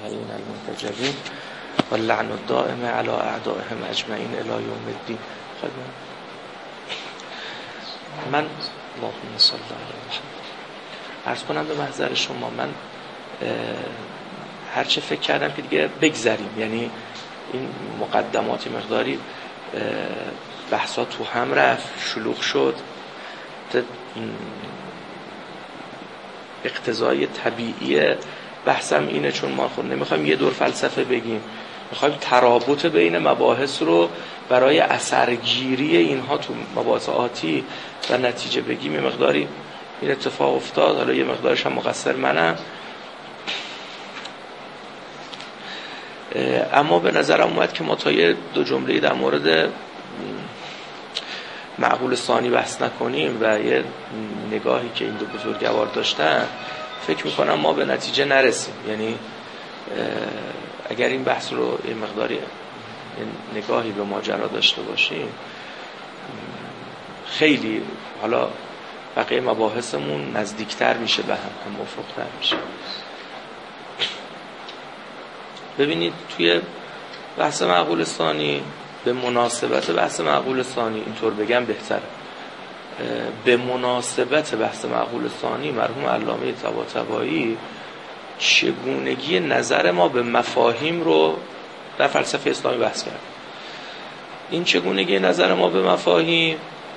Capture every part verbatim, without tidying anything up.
المرسلین المنتجبین و لعن الدائم علی اعدائهم اجمعین الی یوم الدین. خب من اللهم صل علی محمد عرض کنم به محضر شما، من هرچه فکر کردم که دیگه بگذریم، یعنی این مقدماتی مقداری بحثا تو هم رفت، شلوغ شد، اقتضای طبیعی بحثم اینه، چون ما خود نمیخوایم یه دور فلسفه بگیم، میخوایم ترابط بین مباحث رو برای اثرگیری اینها تو مباحث آتی و نتیجه بگیم. یه مقداری این اتفاق افتاد، حالا یه مقدارش هم مقصر منم، اما به نظرم اومد که ما تا یه دو جمله در مورد معقول ثانی بحث نکنیم و یه نگاهی که این دو بزرگوار داشتن، فکر میکنم ما به نتیجه نرسیم. یعنی اگر این بحث رو یه مقداری نگاهی به ماجرا داشته باشیم، خیلی حالا بقیه مباحثمون نزدیکتر میشه به هم، هم افقتر میشه. ببینید توی بحث معقول ثانی، به مناسبت بحث معقول ثانی، اینطور بگم بهتره، به مناسبت بحث معقول ثانی مرحوم علامه طباطبایی چگونگی نظر ما به مفاهیم رو در فلسفه اسلامی بحث کرد. این چگونگی نظر ما به مفاهیم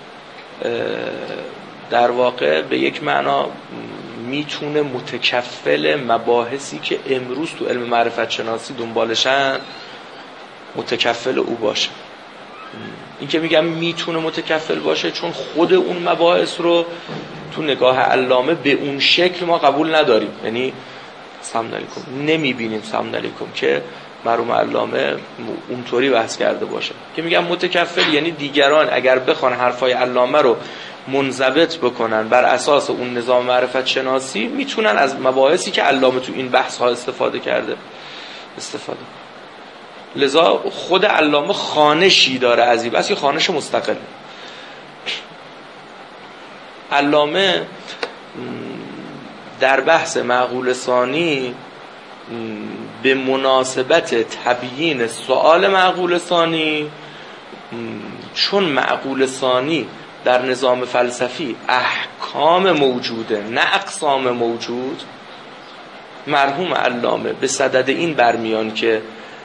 در واقع به یک معنا میتونه متکفل مباحثی که امروز تو علم معرفت شناسی دنبالشن متکفل او باشه. این که میگم میتونه متکفل باشه چون خود اون مباحث رو تو نگاه علامه به اون شکل ما قبول نداریم، یعنی سلام علیکم نمیبینیم سلام علیکم که مرحوم علامه اونطوری بحث کرده باشه. که میگم متکفل یعنی دیگران اگر بخوان حرفای علامه رو منضبط بکنن بر اساس اون نظام معرفت شناسی، میتونن از مباحثی که علامه تو این بحث ها استفاده کرده استفاده. لذا خود علامه خوانشی داره از این بحث، یه خوانش مستقل. علامه در بحث معقول ثانی به مناسبت تبیین سؤال معقول ثانی، چون معقول ثانی در نظام فلسفی احکام موجوده نه اقسام موجود، مرحوم علامه به صدد این برمیان که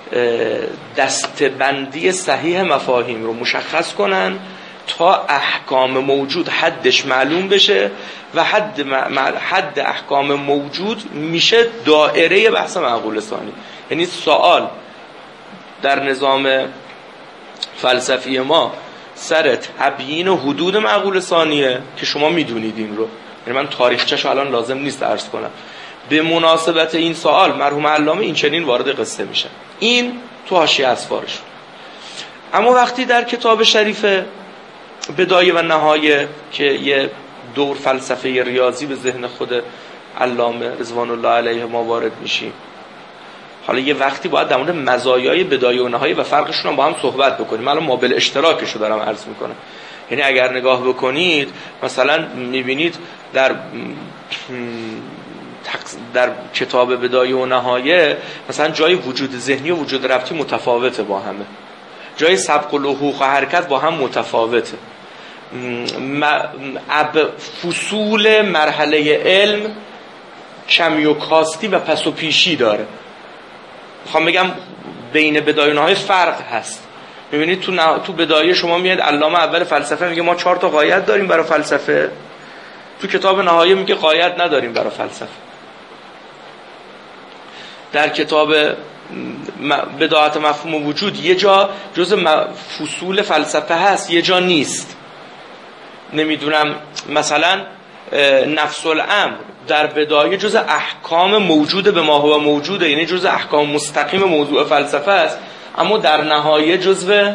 دستبندی صحیح مفاهیم رو مشخص کنن تا احکام موجود حدش معلوم بشه و حد, حد احکام موجود میشه دائره بحث معقول ثانی. یعنی سوال در نظام فلسفی ما سر تبیین و حدود معقول ثانیه که شما میدونید این رو، یعنی من تاریخچه‌شو الان لازم نیست عرض کنم. به مناسبت این سوال مرحوم علامه این چنین وارد قصه میشه. این تو حاشیه اسفارش. اما وقتی در کتاب شریف بدایه و نهایه که یه دور فلسفه ریاضی به ذهن خود علامه رضوان الله علیه ما وارد میشیم، حالا یه وقتی باید در مورد مزایای بدایه و نهایه و فرقشون هم با هم صحبت بکنیم. من الان مابل اشتراکشو دارم عرض میکنم. یعنی اگر نگاه بکنید مثلا میبینید در در کتاب بدایه و نهایه مثلا جای وجود ذهنی و وجود ربطی متفاوته با همه، جای سبق و لحوق و حرکت با هم متفاوته، فصول مرحله علم کمی و کاستی و پس و پیشی داره. میخوام بگم بین بدایه و نهایه فرق هست. میبینید تو, نه... تو بدایه شما میاد علامه اول فلسفه میگه ما چهار تا قاعده داریم برای فلسفه، تو کتاب نهایه میگه قاعده نداریم برای فلسفه. در کتاب بداعت مفهوم وجود یه جا جز فصول فلسفه هست، یه جا نیست. نمیدونم مثلا نفس الامر در بدایه جز احکام موجود به ما هو موجوده، یعنی جز احکام مستقیم موضوع فلسفه است، اما در نهایه جزو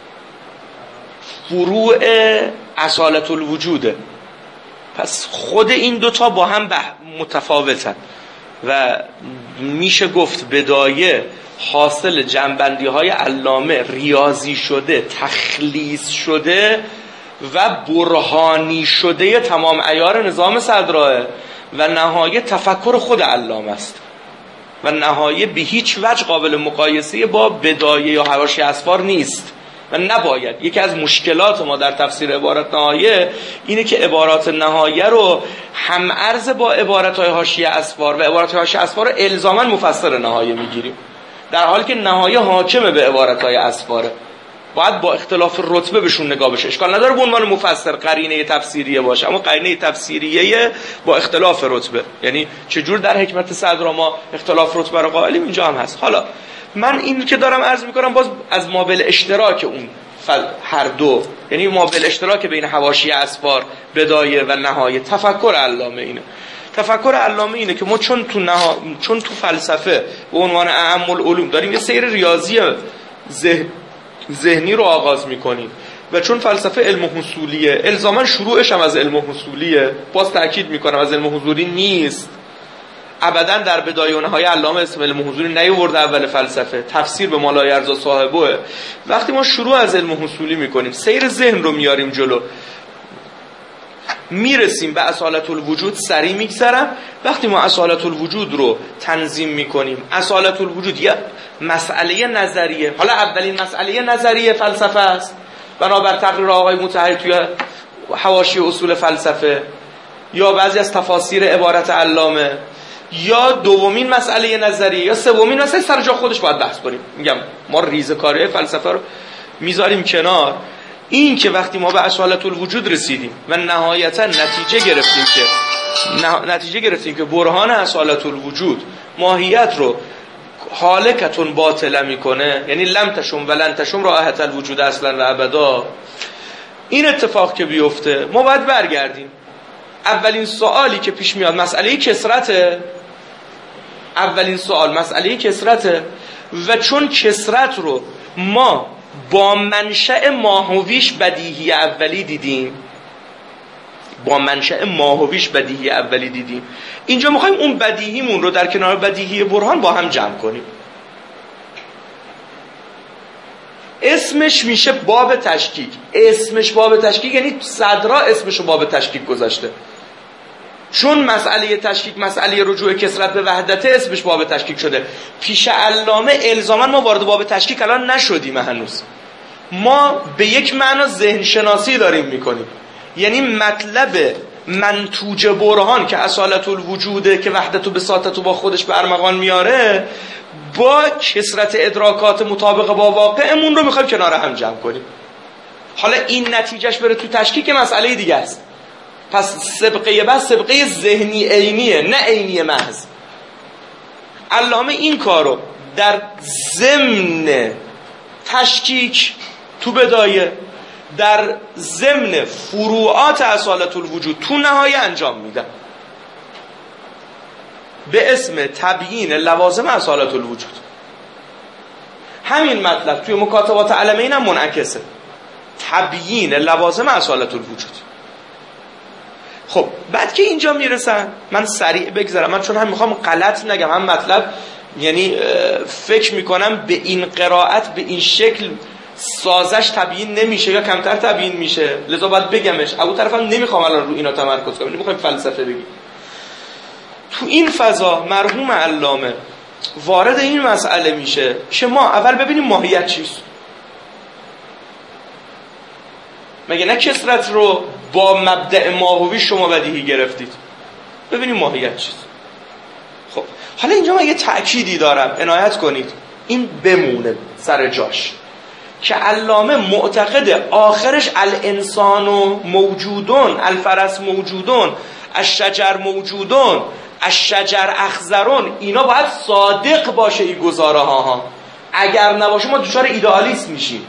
فروع اصالت الوجوده. پس خود این دوتا با هم متفاوتن و میشه گفت بدایه حاصل جنبندی های علامه ریاضی شده، تخلیص شده و برهانی شده تمام عیار نظام صدراه و نهایه تفکر خود علامه است. و نهایه به هیچ وجه قابل مقایسه با بدایه یا حواشی اسفار نیست و نباید. یکی از مشکلات ما در تفسیر عبارت نهایه اینه که عبارات نهایه رو هم عرض با عبارت‌های حاشیه اسفار و عبارت‌های حاشیه اسفار رو الزاماً مفسر نهایه میگیریم، در حالی که نهایه حاکمه به عبارت‌های اسفاره. باید با اختلاف رتبه بهشون نگاه بشه. اشکال نداره به عنوان مفسر قرینه تفسیریه باشه، اما قرینه تفسیریه با اختلاف رتبه. یعنی چجور در حکمت صدرا ما اختلاف رتبه رو قائلیم، اینجا هم هست. حالا من این که دارم عرض میکنم باز از مابل اشتراک اون هر دو، یعنی مابل اشتراک بین حواشی اسفار، بدایه و نهایه، تفکر علامه اینه. تفکر علامه اینه که ما چون تو نها... چون تو فلسفه به عنوان اهم العلوم داریم یه سیر ریاضی ذهن ذهنی رو آغاز میکنیم و چون فلسفه علم حصولیه الزاما شروعش هم از علم حصولیه، باز تاکید میکنم از علم حضوری نیست، ابدا در بدایه و نهایه علامه اسم علم حضوری نیورده اول فلسفه، تفسیر به مالای ارزا صاحبه. وقتی ما شروع از علم حصولی میکنیم سیر ذهن رو میاریم جلو، میرسیم به اصالت الوجود، سریع میگذرم. وقتی ما اصالت الوجود رو تنظیم میکنیم، اصالت الوجود یه مسئله نظریه، حالا اولین مسئله نظریه فلسفه است بنابر تقریر آقای مطهری توی حواشی اصول فلسفه یا بعضی از تفاسیر عبارت علامه، یا دومین مسئله نظریه یا سومین مسئله سر جا خودش باید بحث کنیم. میگم ما ریزکاری فلسفه رو میذاریم کنار. این که وقتی ما به اصالت الوجود رسیدیم و نهایتا نتیجه گرفتیم که نه... نتیجه گرفتیم که برهان اصالت الوجود ماهیت رو حالکتون باطله میکنه، یعنی لم تشم و لن تشم راحت الوجود اصلا و ابدا، این اتفاق که بیفته ما باید برگردیم. اولین سوالی که پیش میاد مسئله کثرته، اولین سوال مسئله کثرته و چون کثرت رو ما با منشأ ماهویش بدیهی اولی دیدیم، با منشأ ماهویش بدیهی اولی دیدیم، اینجا میخوایم اون بدیهیمون رو در کنار بدیهی برهان با هم جمع کنیم. اسمش میشه باب تشکیک. اسمش باب تشکیک یعنی صدرا اسمشو باب تشکیک گذاشته، چون مسئله تشکیک مسئله رجوع کثرت به وحدت اسمش باب تشکیک شده. پیش علامه الزاما ما وارد باب تشکیک الان نشدیم هنوز، ما به یک معنا ذهن شناسی داریم میکنیم، یعنی مطلب منتوج برهان که اصالت الوجوده که وحدت و بساطت با خودش به ارمغان میاره با کثرت ادراکات مطابق با واقعمون رو میخوایم کنار هم جمع کنیم. حالا این نتیجهش بره تو تشکیک مسئله دیگه است. پس سبقه بس سبقه ذهنی عینیه نه عینی محض. علامه این کارو در ضمن تشکیک تو بدایه، در ضمن فروعات اصالت الوجود تو نهایه انجام میدن به اسم تبیین لوازم اصالت الوجود. همین مطلب توی مکاتبات علمین هم منعکسه، تبیین لوازم اصالت الوجود. خب بعد که اینجا میرسن، من سریع بگذرم، من چون هم میخوام غلط نگم، هم مطلب یعنی فکر میکنم به این قرائت به این شکل سازش تبیین نمیشه یا کمتر تبیین میشه، لذا باید بگمش. ابو طرف هم نمیخوام الان رو اینا تمرکز کنم، نمیخوام فلسفه بگیم. تو این فضا مرحوم علامه وارد این مسئله میشه که ما اول ببینیم ماهیت چیست. مگه نه کثرت رو با مبدأ ماهوی شما بدیهی گرفتید؟ ببینیم ماهیت چیست. خب حالا اینجا من یه تأکیدی دارم عنایت کنید، این بمونه سر جاش، که علامه معتقد آخرش الانسان و موجودون، الفرس موجودون، الشجر موجودون، الشجر اخضرون، اینا باید صادق باشه این گزاره ها ها. اگر نباشه ما دچار ایدئالیسم میشیم.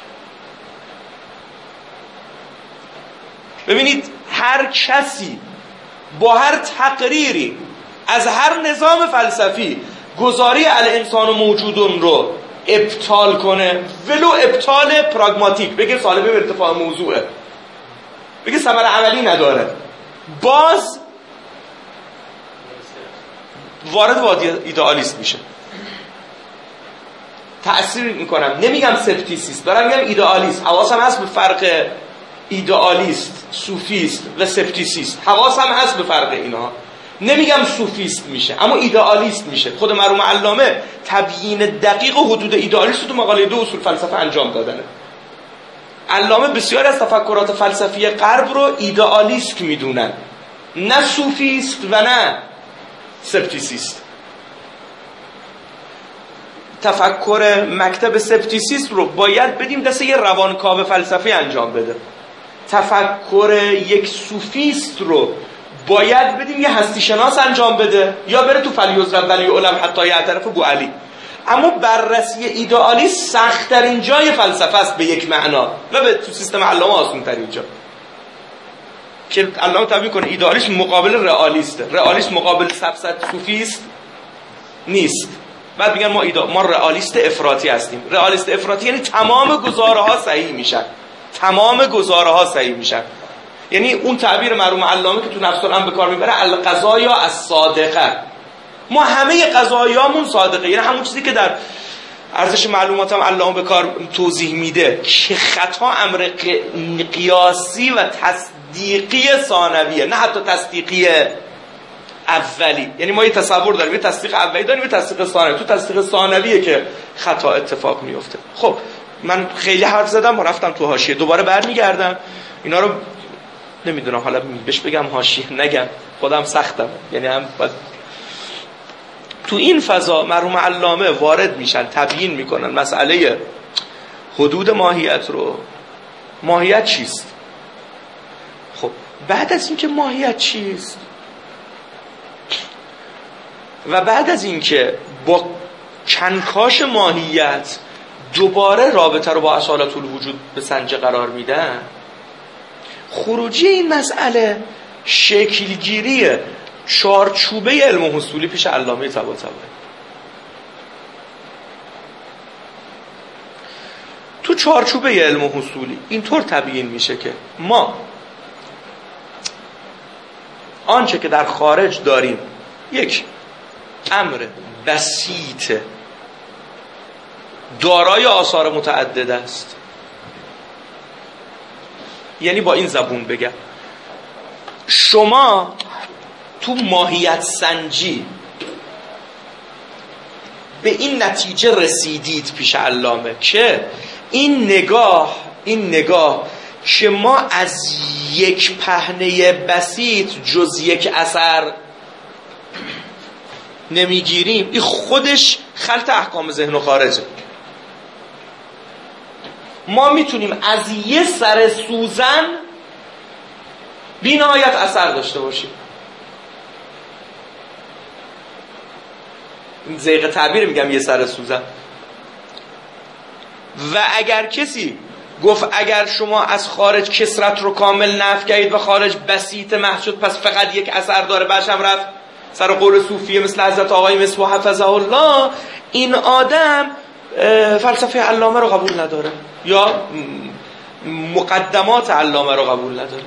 ببینید هر کسی با هر تقریری از هر نظام فلسفی گزاری الانسان و موجودون رو ابطال کنه، ولو ابطال پراگماتیک، بگه سالبه به ارتفاع موضوعه، بگه ثمره عملی نداره، باز وارد وادی ایدئالیست میشه. تأثیر میکنم، نمیگم سپتیسیست، دارم میگم ایدئالیست. حواسم هست به فرق ایدئالیست، صوفیست و سپتیسیست، حواسم هست به فرق اینها. نمیگم سوفیست میشه، اما ایدئالیست میشه. خود مرحوم علامه تبیین دقیق و حدود ایدئالیست رو تو مقاله دو اصول فلسفه انجام دادنه. علامه بسیار از تفکرات فلسفی غرب رو ایدئالیست میدونن، نه سوفیست و نه سپتیسیست. تفکر مکتب سپتیسیست رو باید بدیم دست یه روانکاو فلسفی انجام بده. تفکر یک سوفیست رو باید بدیم یه هستی شناس انجام بده، یا بره تو فلیضرب ولی علم حتی یعترف بو علی. اما بررسی ایدئالی سخت‌ترین جای فلسفه است به یک معنا، و به تو سیستم علامه آسان‌ترین جا که علامه تبیین کنه ایدئالیسم مقابل رئالیسته. رئالیسم مقابل سفسط صوفیست نیست. بعد میگن ما ایدا... ما رئالیست افراطی هستیم. رئالیست افراطی یعنی تمام گزاره ها صحیح میشن، تمام گزاره ها صحیح میشن. یعنی اون تعبیر مرحوم علامه که تو نفس الامر به کار میبره، القضایا الصادقه، ما همه قضایامون صادقه. یعنی همون چیزی که در ارزش معلوماتم علامه به کار توضیح میده که خطا امر قیاسی و تصدیقی ثانویه، نه حتی تصدیقی اولی. یعنی ما یه تصور داریم، یه تصدیق اولی داریم، یه تصدیق ثانوی. تو تصدیق ثانویه که خطا اتفاق میفته. خب من خیلی حرف زدم و رفتم تو حاشیه، دوباره برمیگردم. اینا رو نمیدونم حالا بهش بگم حاشیه نگم، خودم سختم. یعنی هم باید تو این فضا مرحوم علامه وارد میشن، تبیین میکنن مسئله حدود ماهیت رو. ماهیت چیست؟ خب بعد از اینکه ماهیت چیست و بعد از اینکه با کنکاش ماهیت دوباره رابطه رو با اصالت الوجود به سنجه قرار میدن، خروجی این مسئله شکلگیری چارچوبه علم حصولی پیش علامه طباطبایی. تو چارچوبه علم حصولی اینطور تبیین میشه که ما آنچه که در خارج داریم یک امر بسیط دارای آثار متعدد است. یعنی با این زبون بگم، شما تو ماهیت سنجی به این نتیجه رسیدید پیش علامه که این نگاه این نگاه که ما از یک پهنه بسیط جز یک اثر نمیگیریم، این خودش خلط احکام ذهن و خارجه. ما میتونیم از یه سر سوزن بی نهایت اثر داشته باشیم. این زیغ تعبیر میگم یه سر سوزن. و اگر کسی گفت اگر شما از خارج کسرت رو کامل نفی کردید و خارج بسیط محض شد پس فقط یک اثر داره، بعدش هم رفت سر قول صوفیه مثل حضرت آقای مصباح حفظه الله، این آدم فلسفه علامه رو قبول نداره یا مقدمات علامه رو قبول نداره.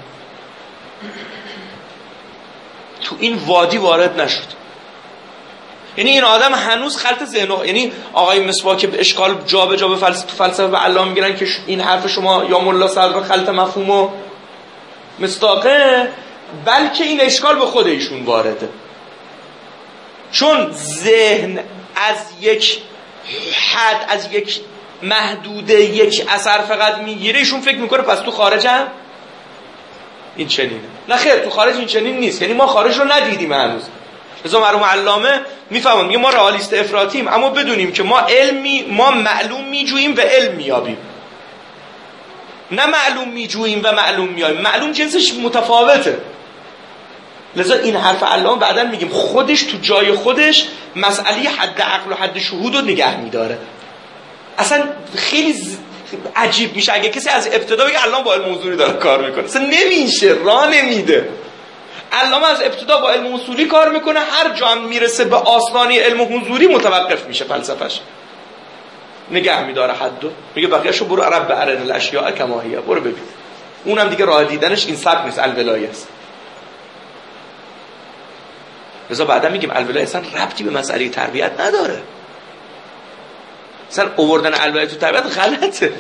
تو این وادی وارد نشد. یعنی این آدم هنوز خلط ذهن، یعنی آقای مصباح که به اشکال جا به جا به فلسفه فلسفه به علامه میگیرن که این حرف شما یا ملا صدر خلط مفهوم و مصداقه، بلکه این اشکال به خود ایشون وارده. چون ذهن از یک حد، از یک محدوده یک اثر فقط میگیره، ایشون فکر میکنه پس تو خارج هم این چنینه. نه خیر، تو خارج این چنین نیست. یعنی ما خارج رو ندیدیم هنوز. لذا مرحوم علامه میفهمن میگه ما رئالیست افراطیم، اما بدونیم که ما علمی ما معلوم میجوییم و علم میابیم، نه معلوم میجوییم و معلوم میابیم. معلوم جنسش متفاوته. لذا این حرف علامه بعداً میگیم خودش تو جای خودش مسئله حد عقل و حد شهود رو نگه میداره. اصلا خیلی ز... عجیب میشه اگه کسی از ابتدا بگه علامه با علم حضوری داره کار میکنه. اصلا نمیشه، راه نمیده. علامه از ابتدا با علم اصولی کار میکنه، هر جا هم میرسه به آستانه علم حضوری متوقف میشه فلسفهش، نگه میداره حدو، میگه بقیه‌شو برو عرب به ارن الاشیاء کما هی، برو ببین. اونم دیگه راه دیدنش این سبک نیست، الولایه است. لذا بعدا میگیم الولایه اصلا ربطی به مسئله تربیت نداره. اصلا آوردن الولایه تو تربیت غلطه.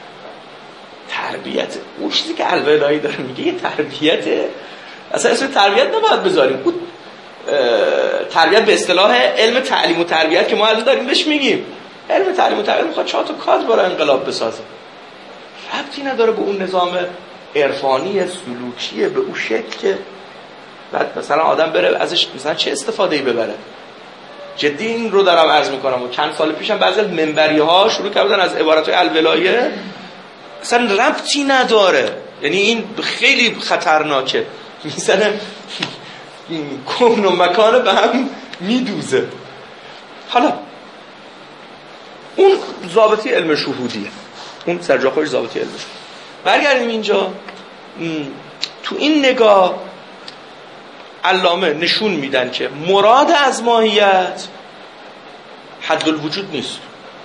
تربیت اون چیزی که الولایه داره میگه یه تربیته، اصلا اسم تربیت نباید بذاریم. اون تربیت به اصطلاح علم تعلیم و تربیت که ما الان داریم بهش میگیم، علم تعلیم و تربیت میخواد چهار تا کادر برای انقلاب بسازه، ربطی نداره به اون نظام عرفانی سلوکی به اون شکل که بعد مثلا آدم بره ازش مثلا چه استفاده‌ای ببره. جدی این رو دارم عرض میکنم. و چند سال پیشم بعضی از منبری ها شروع کردن از عبارت‌های الولایه، اصلا ربطی نداره، یعنی این خیلی خطرناکه، مثلا کون و مکان به هم میدوزه. حالا اون ضابطی علم شهودیه، اون سرجاخوش ضابطی علم شهود. برگردیم اینجا، تو این نگاه علامه نشون میدن که مراد از ماهیت حد الوجود نیست.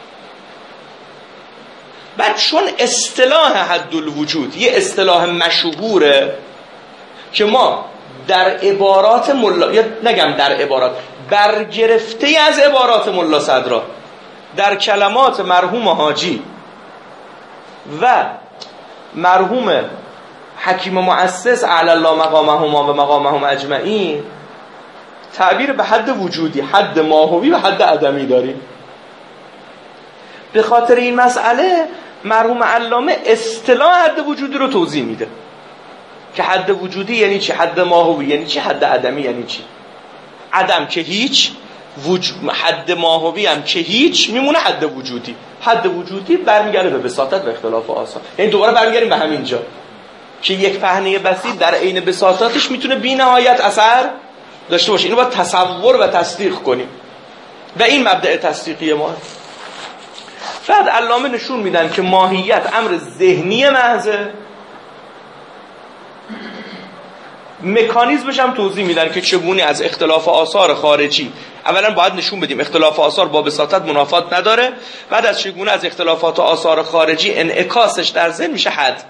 بعد چون اصطلاح حد الوجود یه اصطلاح مشهوره که ما در عبارات ملا، یا نگم در عبارات، برگرفته از عبارات ملا صدرا در کلمات مرحوم حاجی و مرحوم حکیم مؤسس اعلی الله مقامهما و مقامهم اجمعین تعبیر به حد وجودی، حد ماهوی و حد عدمی داریم. به خاطر این مسئله مرحوم علامه اصطلاح حد وجودی رو توضیح میده که حد وجودی یعنی چی، حد ماهوی یعنی چی، حد عدمی یعنی چی. عدم که هیچ، وجود حد ماهوی هم که هیچ، میمونه حد وجودی. حد وجودی برمیگرده به بساطت و اختلاف آثار، یعنی دوباره برمیگردیم به همین جا که یک پهنه بسیط در عین بساطتش میتونه بی نهایت اثر داشته باشه. اینو باید تصور و تصدیق کنیم و این مبدأ تصدیقی ما. بعد علامه نشون میدن که ماهیت امر ذهنی محضه، مکانیزمش هم توضیح میدن که چگونه از اختلاف آثار خارجی، اولا باید نشون بدیم اختلاف آثار با بساطت منافات نداره، بعد از چگونه از اختلافات آثار خارجی انعکاسش در ذهن میشه حد.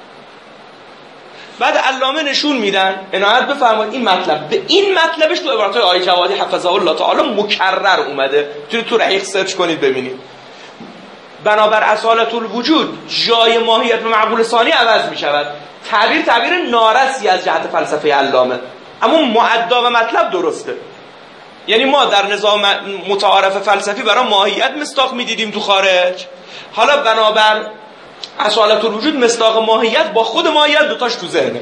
بعد علامه نشون میدن، عنایت بفرمایید این مطلب به این مطلبش تو عبارات آقای جوادی حفظه الله تعالی مکرر اومده، تو تو رحیق سرچ کنید ببینید. بنابر اصالت الوجود جای ماهیت و معقول ثانی عوض میشود. تعبیر تعبیر نارسی از جهت فلسفه علامه، اما معدا و مطلب درسته. یعنی ما در نظام متعارف فلسفی برای ماهیت مصداق میدیدیم تو خارج، حالا بنابر اصالت الوجود مصداق ماهیت با خود ماهیت دوتاش تو ذهنه.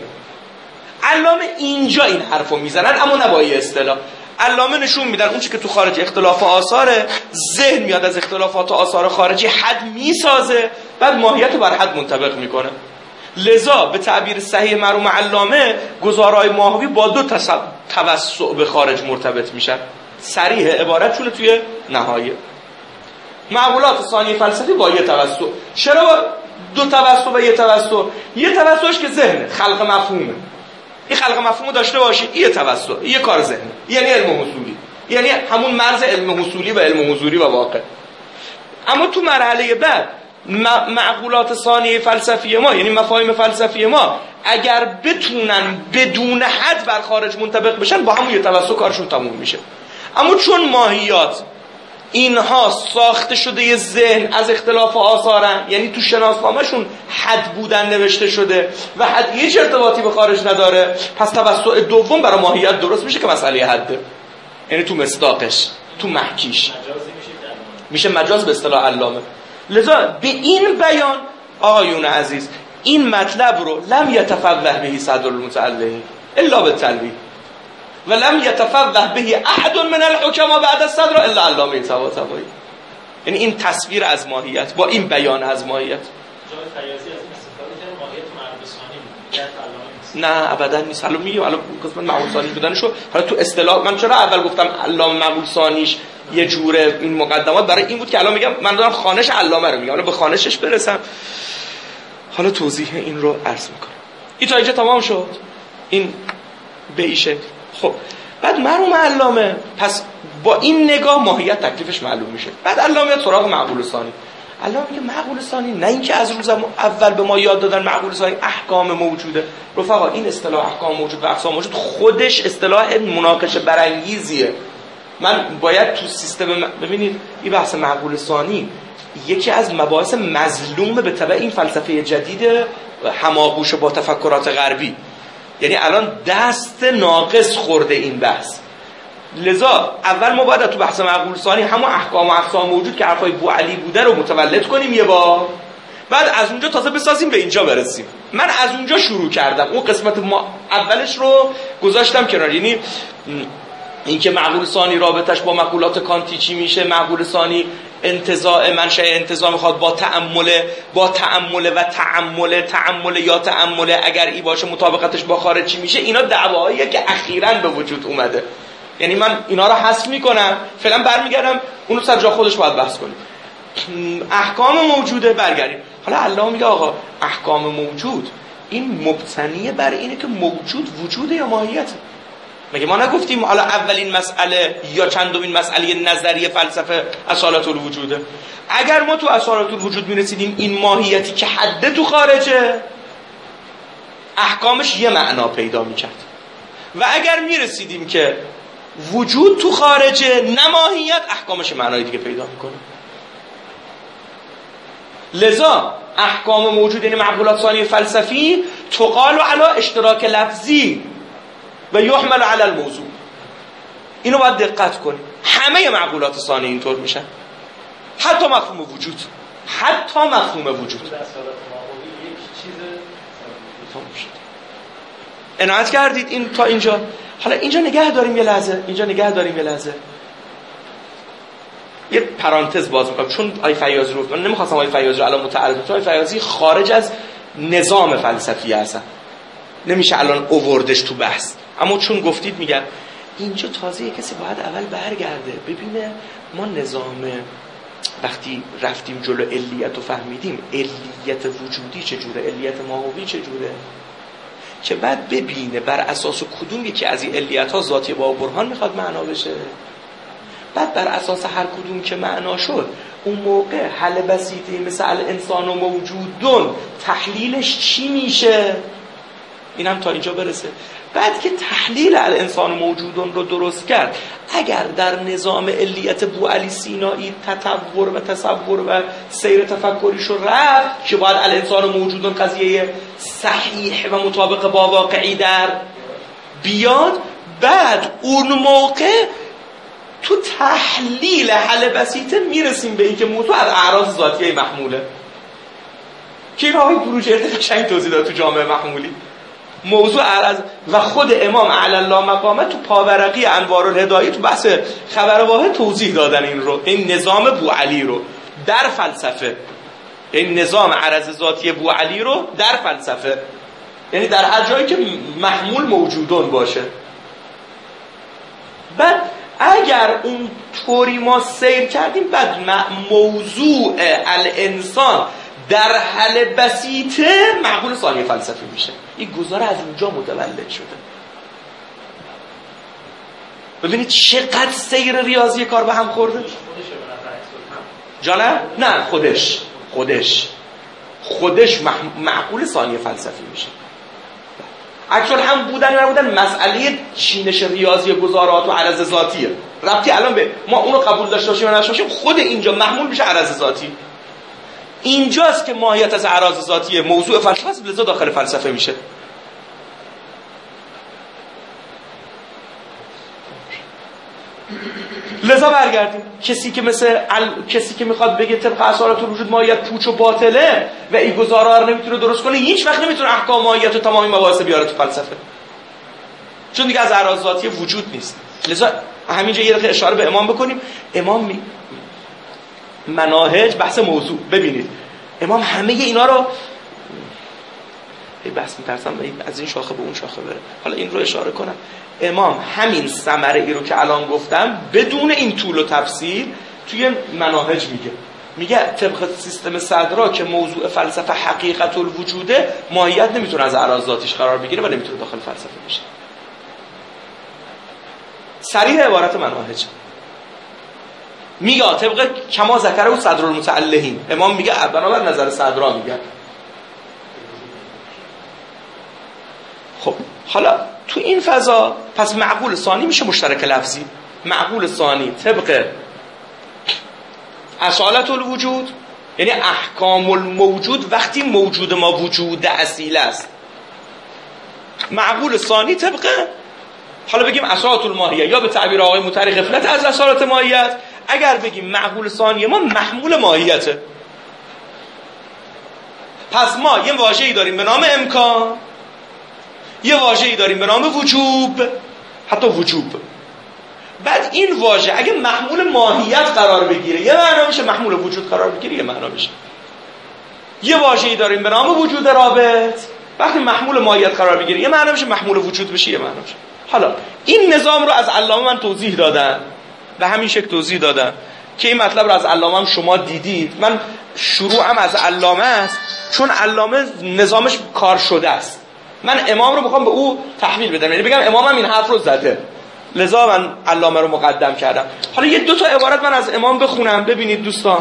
علامه اینجا این حرفو میزنن، اما نه با این اصطلاح. علامه نشون میدن اون چی که تو خارج اختلاف آثاره، ذهن میاد از اختلافات آثار خارجی حد میسازه، بعد ماهیت رو بر حد منطبق میکنه. لذا به تعبیر صحیح مرحوم علامه گزارهای ماهوی با دو توسع به خارج مرتبط میشن. صریح عبارتشونه توی نهایه. معقولات ثانی فلسفی با یه توسع. چرا دو توسع و یه توسع؟ یه توسعش که ذهنه، خلق مفهومه. این خلق مفهومو داشته باشید، یه توسع، یه کار ذهنه، یعنی علم حصولی، یعنی همون مرز علم حصولی و علم حضوری و واقع. اما تو مرحله بعد معقولات ثانی فلسفی ما، یعنی مفاهیم فلسفی ما، اگر بتونن بدون حد بر خارج منطبق بشن، با همون یه توسع کارشون تموم میشه. اما چون ماهیات اینها ساخته شده یه ذهن از اختلاف آثارن، یعنی تو شناسنامه‌شون حد بودن نوشته شده و حد هیچ ارتباطی به خارج نداره، پس توسع دوم برای ماهیت درست میشه که مسئله حده، یعنی تو مصداقش، تو محکیش میشه مجاز به اصطلاح علامه. لذا به این بیان آقایون عزیز این مطلب رو لم یتفوه بهی صدر المتعلقین الا بالتلویح و لم یتفوه بهی احد من الحکما بعد الصدر الا علامه طباطبایی. یعنی این تصویر از ماهیت با این بیان از ماهیت. جای خیاضی از این استفاده کرد ماهیت معقول ثانی نه ابدا نیست. حالا میگم الان قسمت معقول ثانی بودنشو، حالا تو اصطلاح من چرا اول گفتم علامه معقول ثانیش یه جوره این مقدمات برای این بود که الان میگم من دارم خانش علامه رو میگم، حالا به خانشش برسم حالا توضیح این رو عرض میکنم. این تا اینجا تمام شد، این به این شکل. خب بعد مرحوم علامه پس با این نگاه ماهیت تکلیفش معلوم میشه. بعد علامه سراغ معقول ثانی. علامه میگه معقول ثانی نه اینکه از روز اول به ما یاد دادن معقول ثانی احکام موجوده. رفقا این اصطلاح احکام موجود و اقسام موجود خودش اصطلاح مناقشه برانگیزیه. من باید تو سیستم م... ببینید این بحث معقول ثانی یکی از مباحث مظلوم به تبع این فلسفه جدید هماغوش با تفکرات غربی. یعنی الان دست ناقص خورده این بحث. لذا اول ما باید تو بحث معقول ثانی همون احکام و اقسام موجود که حرفای بوعلی بوده رو متولد کنیم یه بار، بعد از اونجا تازه بسازیم به اینجا برسیم. من از اونجا شروع کردم، اون قسمت ما اولش رو گذاشتم کنار، یعنی اینکه معقول ثانی رابطش با مقولات کانتی چی میشه، معقول ثانی انتزاع منشأ انتزاع میخواد با تأمل با تأمل و تأمل تأمل یا تأمل اگر ای باشه مطابقتش با خارج چی میشه، اینا دعواییه که اخیراً به وجود اومده. یعنی من اینا رو حذف میکنم، فعلا برمیگردم اونو سر جا خودش باید بحث کنیم. احکام موجوده، برگردیم. حالا الله میگه آقا احکام موجود این مبتنیه بر اینه که موجود وجوده یا ماهیته. مگه ما نگفتیم حالا اولین مسئله یا چندمین مسئله نظریه فلسفه اصالت الوجوده؟ اگر ما تو اصالت الوجود میرسیدیم این ماهیتی که حد تو خارجه، احکامش یه معنا پیدا میکرد. و اگر میرسیدیم که وجود تو خارجه نه ماهیت، احکامش معنای دیگه پیدا میکنه. لذا احکام موجود یعنی معقولات ثانی فلسفی تقال علی اشتراک لفظی و یحمل علی الموضوع. اینو باید دقت کنید، همه معقولات ثانی اینطور میشن، حتی مفهوم وجود، حتی مفهوم وجود. عنایت کردید این تا اینجا؟ حالا اینجا نگه داریم یه لحظه، اینجا نگه داریم یه لحظه، یه پرانتز باز میکنم، چون آی فیاض رو من نمیخواستم آی فیاض رو الان متعرض کنم. آی فیاضی خارج از نظام فلسفی هستن، نمیشه الان اووردش تو بحث، اما چون گفتید میگم اینجا تازه کسی باید اول برگرده ببینه ما نظام وقتی رفتیم جلو علیت رو فهمیدیم علیت وجودی چجوره، علیت ماهوی چجوره، که بعد ببینه بر اساس کدوم یکی از این علیت ها ذاتی با برهان میخواد معنا بشه، بعد بر اساس هر کدوم که معنا شد اون موقع حل بسیطی مثل الانسان و موجودون تحلیلش چی میشه. اینم تا اینجا برسه. بعد که تحلیل الانسان و موجودون رو درست کرد، اگر در نظام علیت بوعلی سینایی تطور و تصور و سیر تفکریش رو رفت که باید الانسان و موجودون قضیه صحیح و مطابق با واقعی در بیاد، بعد اون موقع تو تحلیل حل بسیطه میرسیم به این که موضوع از اعراض ذاتیه محموله که این های بروجردی قشنگ توضیح داد تو جامعه محمولی. موضوع اعراض و خود امام اعلی الله مقامه تو پاورقی انوار الهدایه تو بحث خبر واحد توضیح دادن این رو، این نظام بوعلی رو در فلسفه، این نظام عرض ذاتی بوعلی رو در فلسفه، یعنی در هر جایی که محمول موجودون باشه. بعد اگر اون طوری ما سیر کردیم، بعد موضوع الانسان در حل بسیطه معقول ثانی فلسفی میشه. این گزاره از اونجا متولد شده. ببینید چقدر سیر ریاضی کار به هم خورده. جانه؟ نه خودش خودش خودش معقول ثانی فلسفی میشه. اکچوال هم بودن یا نبودن مسئله چینش ریاضی گزارات و عرض ذاتیه. ربطی الان به ما اونو قبول داشته باشیم یا نشاشیم، خود اینجا محمول میشه عرض ذاتی. اینجاست که ماهیت از اعراض ذاتیه موضوع فلسفه است، لذا داخل فلسفه میشه. لذا برگردیم، کسی که مثل ال... کسی که میخواد بگه طبق اصالت الوجود ماهیت پوچ و باطله و این گزارا رو نمیتونه درست کنه، هیچ وقت نمیتونه احکام ماهیت و تمامی مباحث بیاره تو فلسفه، چون دیگه از اعراض ذاتی وجود نیست. لذا همینجا یه دقیقه اشاره به امام بکنیم. امام می... مناهج بحث موضوع، ببینید امام همه اینا رو بحث می‌ترسم از این شاخه به اون شاخه بره، حالا این رو اشاره کنم. امام همین ثمره ای رو که الان گفتم بدون این طول و تفصیل توی مناهج میگه، میگه طبق سیستم صدرا که موضوع فلسفه حقیقت الوجوده، ماهیت نمیتونه از اعراض ذاتیش قرار بگیره و نمیتونه داخل فلسفه بشه. صریح عبارت مناهج میگه طبق کما ذکره و صدرالمتعلهین، امام میگه بنابر نظر صدرا میگه. خب حالا تو این فضا پس معقول ثانی میشه مشترک لفظی. معقول ثانی طبق اصالت الوجود یعنی احکام الموجود وقتی موجود ما وجود اصیل است. معقول ثانی طبق حالا بگیم اصالت الماهیه یا به تعبیر آقای موطری غفلت از اصالت ماهیت. اگر بگیم معقول ثانی ما محمول ماهیته، پس ما یه واژه‌ای داریم به نام امکان، یه واژه‌ای داریم به نام وجوب، حتی وجوب. بعد این واژه اگه محمول ماهیت قرار بگیره یه معنا میشه، محمول وجود قرار بگیره یه معنا میشه. یه واژه‌ای داریم به نام وجود رابط، وقتی محمول ماهیت قرار بگیره یه معنا میشه، محمول وجود بشه یه معنا میشه. حالا این نظام رو از علامه من توضیح دادم، به همین شکل توضیح دادم که این مطلب رو از علامه هم شما دیدید. من شروعم از علامه است چون علامه نظامش کار شده است. من امام رو میخوام به او تحویل بدم، یعنی بگم امامم این حرف رو زده، لذا من علامه رو مقدم کردم. حالا یه دو تا عبارت من از امام بخونم ببینید دوستان.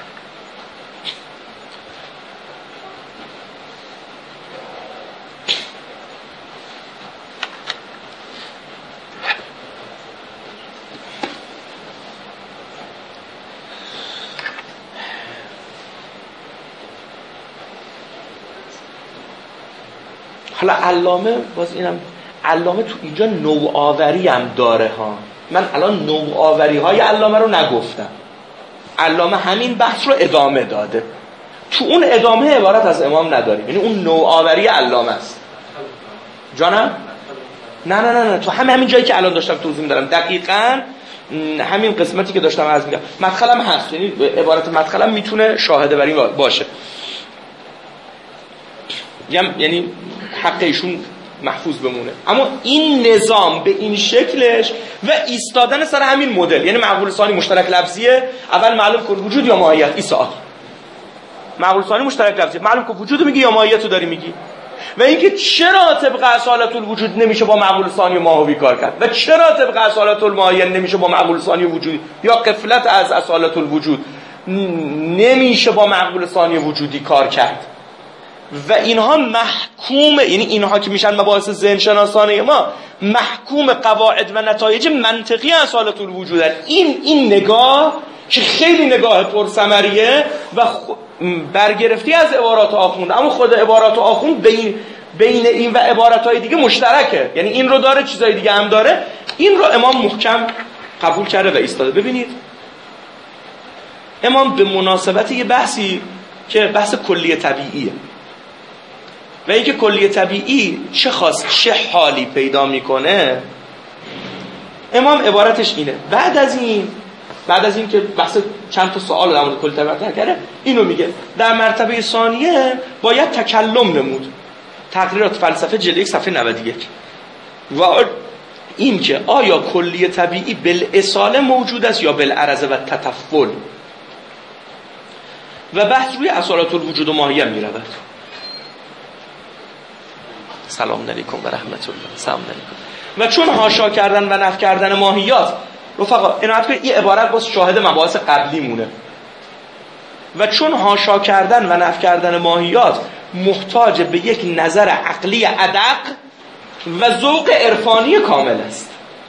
حالا علامه باز اینم علامه تو اینجا نوآوری هم داره ها. من الان نوآوری های علامه رو نگفتم، علامه همین بحث رو ادامه داده، تو اون ادامه عبارت از امام نداریم، یعنی اون نوآوری علامه است. جانم؟ نه نه نه نه تو همین همین جایی که الان داشتم توضیح میدادم دقیقاً همین قسمتی که داشتم عرض می‌کردم. مدخلم هست، یعنی عبارت مدخلم میتونه شاهده بر این باشه، یعنی حق ایشون محفوظ بمونه. اما این نظام به این شکلش و ایستادن سر همین مدل، یعنی معقول ثانی مشترک لفظیه، اول معلوم کن وجود یا ماهیت. این سوال معقول ثانی مشترک لفظیه، معلوم کن وجود میگی یا ماهیت رو داری میگی. و اینکه چرا طبق اصالت الوجود نمیشه با معقول ثانی ماهوی کار کرد و چرا طبق اصالت الماهیه نمیشه با معقول ثانی وجودی یا غفلت از اصالت الوجود نمیشه با معقول ثانی وجودی کار کرد. و اینها محکوم، یعنی اینها که میشن مباحث ذهن شناسانه ما، محکوم قواعد و نتایج منطقی اصالت الوجود هست. این این نگاه که خیلی نگاه پرثمریه و برگرفتی از عبارات آخوند، اما خود عبارات آخوند بین بین این و عباراتهای دیگه مشترکه، یعنی این رو داره چیزای دیگه هم داره. این رو امام محکم قبول کرده و ایستاده. ببینید امام به مناسبت یه بحثی که بحث کلی طبیعیه و اینکه کلی طبیعی چه خاص چه حالی پیدا میکنه، امام عبارتش اینه. بعد از این بعد از این که بحث چند تا سوال در مورد کلی طبیعت کرده، اینو میگه در مرتبه ثانیه باید تکلم نمود. تقریرات فلسفه جلد یک صفحه نود و یک. و این که آیا کلی طبیعی بالاصاله موجود است یا بالعرض و تطفل، و بحث روی اصالت الوجود و ماهیت میرود. سلام علیکم و رحمت الله. سلام علیکم. و چون حاشا کردن و نفی کردن ماهیات، رفقا عنایت کنید این عبارت باز شاهد مباحث قبلی مونه. و چون حاشا کردن و نفی کردن ماهیات محتاج به یک نظر عقلی ادق و ذوق عرفانی کامل است.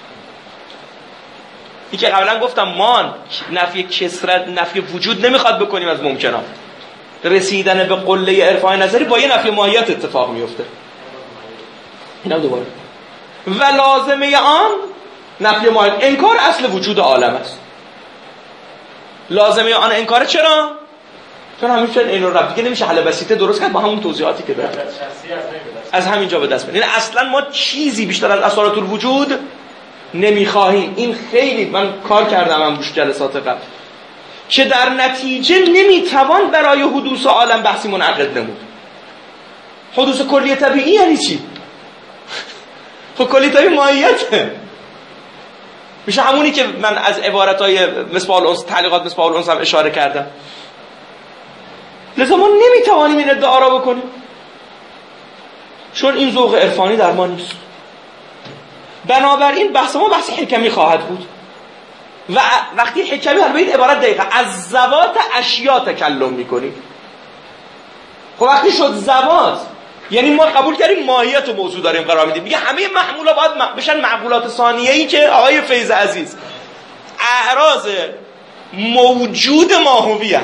این که قبلا گفتم ما نفی کثرت نفی وجود نمیخواد بکنیم از ممکنات، رسیدن به قله عرفانی نظری با یه نفی ماهیت اتفاق میفته. اینا دوباره و لازمه آن نفی ماهیت انکار اصل وجود عالم است. لازمه آن انکار چرا؟ چون همیشه این رو رب دیگه نمیشه حل بسیطه درست کرد با همون توضیحاتی که دارم از همینجا به دست میاد. یعنی اصلا ما چیزی بیشتر از اصالت الوجود نمیخواهیم. این خیلی من کار کردم من روش جلسات قبل که در نتیجه نمیتوان برای حدوث عالم بحثی منعقد نمود. حدوث کلی طبیعی یعنی چی؟ خب کلی طبیعی ماهیته، میشه همونی که من از عبارتهای مصباح الانس تعلیقات مصباح الانس هم اشاره کردم. لذا ما نمیتوانیم این ادعا را بکنیم چون این ذوق عرفانی در ما نیست. بنابراین بحث ما بحث حکمی خواهد بود و وقتی حکمی حالا این عبارت دقیقه از ذوات اشیا تکلم میکنیم. خب وقتی شد ذوات یعنی ما قبول کردیم ماهیت و موضوع داریم قرار میدیم، میگه همه محمولا باید بشن معقولات ثانیه‌ای که آقای فیض عزیز اعراض موجود ماهویه.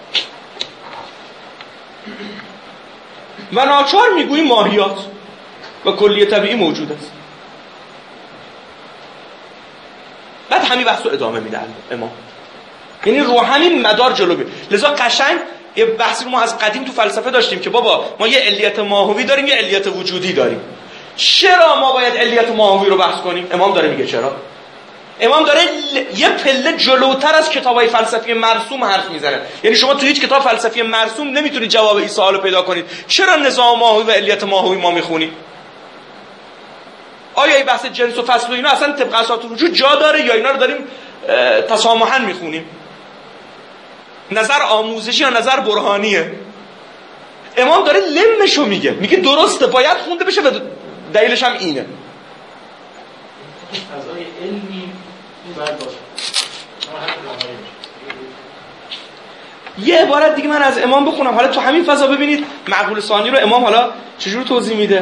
و ناچار میگوییم ماهیات. و کلیه طبیعی موجود است. بعد همین بحثو ادامه میده امام، یعنی رو همین مدار جلو میره. لذا قشنگ یه بحثی رو ما از قدیم تو فلسفه داشتیم که بابا ما یه علیت ماهوی داریم، یه علیت وجودی داریم. چرا ما باید علیت ماهوی رو بحث کنیم؟ امام داره میگه چرا. امام داره یه پله جلوتر از کتابای فلسفی مرسوم حرف میزنه. یعنی شما تو هیچ کتاب فلسفی مرسوم نمیتونید جواب این سوالو پیدا کنید چرا نظام ماهوی و علیت ماهوی ما میخونیم. آیا این بحث جنس و فصل و اینا اصلا طبق اساس وجود جا داره یا اینا رو داریم تسامحاً میخونیم؟ نظر آموزشی یا نظر برهانیه؟ امام داره لمشو میگه، میگه درسته باید خونده بشه و دلیلش هم اینه. فضای علمی باید باشه. یه عبارت دیگه من از امام بخونم حالا تو همین فضا ببینید معقول ثانی رو امام حالا چجور توضیح میده.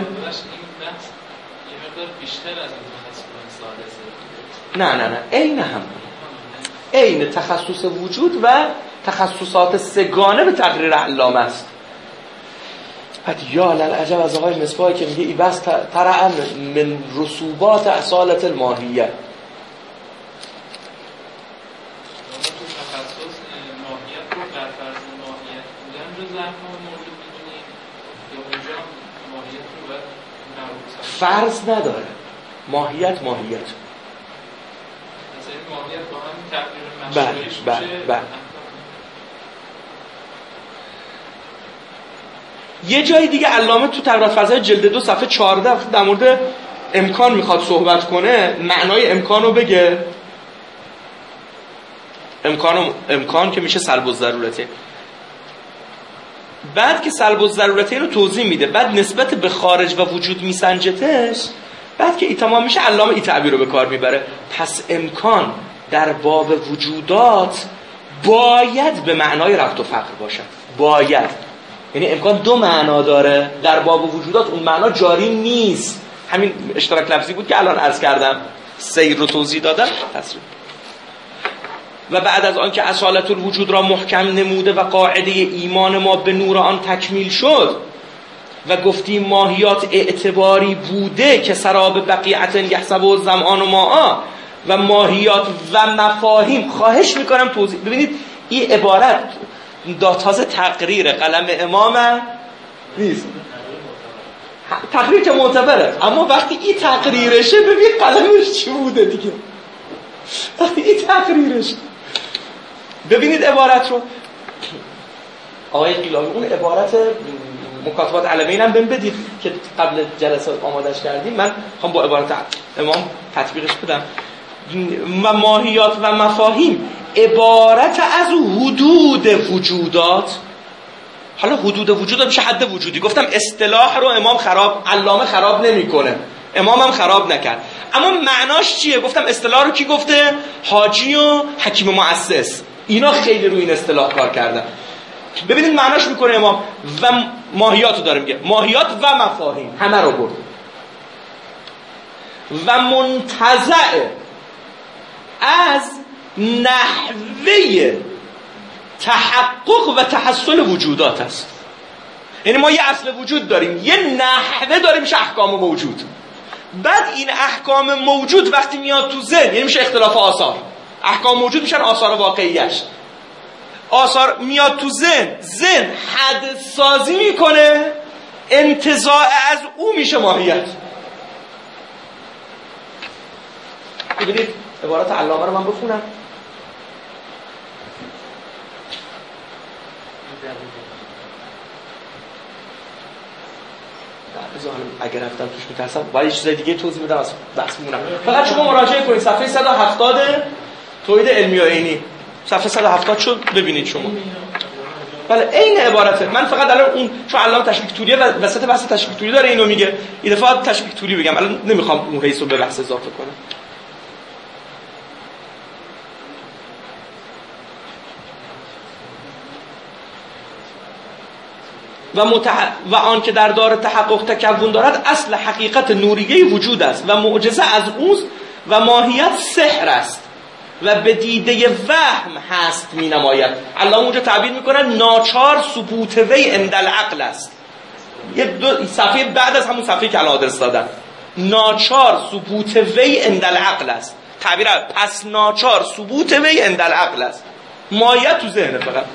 نه نه نه عین هم عین تخصص وجود و تخصصات سگانه به تقریر علامه است. بعد یا للعجب از آقای مصباحی که میگه ای بس ترعن من رسوبات اصالت الماهیه. فرض نداره، ماهیت ماهیت. بله بله بله. یه جای دیگه علامه تو تقریرات فضای جلد دو صفحه چهارده در مورد امکان میخواد صحبت کنه، معنای امکان رو بگه. امکان امکان که میشه سلب الضرورته. بعد که سلب الضرورته رو توضیح میده، بعد نسبت به خارج و وجود میسنجتش، بعد که ای تمام میشه علامه ای تعبیر رو به کار میبره. پس امکان در باب وجودات باید به معنای رفت و فقر باشد. باید یعنی امکان دو معنا داره، در باب وجودات اون معنا جاری نیست. همین اشتراک لفظی بود که الان عرض کردم، سیر رو توضیح دادم تصریح. و بعد از آن که اصالت الوجود را محکم نموده و قاعده ایمان ما به نور آن تکمیل شد و گفتیم ماهیات اعتباری بوده که سراب بقیعت یحسب و زمان و ماء و ماهیات و مفاهیم. خواهش میکنم توضیح ببینید این عبارت داتاز تقریر قلم امام نیست، تقریر که معتبره، اما وقتی این تقریرشه ببین قلمش چی بوده دیگه. وقتی این تقریرش ببینید عبارت رو آقای قیلامی اون عبارت مکاتبات علمین هم بهم بدید که قبل جلسه آمادش کردیم، من هم با عبارت امام تطبیقش بدم. و ماهیات و مفاهیم عبارت از حدود وجودات. حالا حدود وجودات میشه حد وجودی. گفتم اصطلاح رو امام خراب علامه خراب نمیکنه، امام هم خراب نکرد، اما معناش چیه؟ گفتم اصطلاح رو کی گفته؟ حاجی و حکیم مؤسس، اینا خیلی روی این اصطلاح کار کردن. ببینید معناش میکنه امام و ماهیات رو داره میگه، ماهیات و مفاهیم همه رو برد. و منتزع از نحوه تحقق و تحصل وجودات است. یعنی ما یه اصل وجود داریم، یه نحوه داریم میشه احکام موجود. بعد این احکام موجود وقتی میاد تو ذهن یعنی میشه اختلاف آثار. احکام موجود میشن آثار واقعیش. آثار میاد تو ذهن، ذهن حد سازی میکنه، انتزاع از او میشه ماهیت. ببینید عبارات علامه رو من بخونم. اگر رفتم توش میترسم باید یه چیزای دیگه توضیح بدم از بحث میمونم. فقط شما مراجعه کنید صفحه صد و هفتاد توحید علمی و عینی، صفحه صد و هفتاد شد ببینید شما. بله این عبارته. من فقط الان اون چون علامه تشبیه طولیه و وسط بحث تشبیه طولی داره اینو میگه، این دفعه تشبیه طولی بگم، الان نمیخوام اون حیث رو به بحث اضافه کنم. و, متح... و آن که در دار تحقق تکون دارد اصل حقیقت نوریه وجود است و معجزه از اوست و ماهیت سحر است و به دیده وهم هست می نماید. علامه اونجا تعبیر میکنه ناچار ثبوت وی عند العقل است. یه دو صفحه بعد از همون صفحه که الان آدرس دادن، ناچار ثبوت وی عند العقل است. تعبیر پس ناچار ثبوت وی عند العقل است. مایه تو ذهن فقط.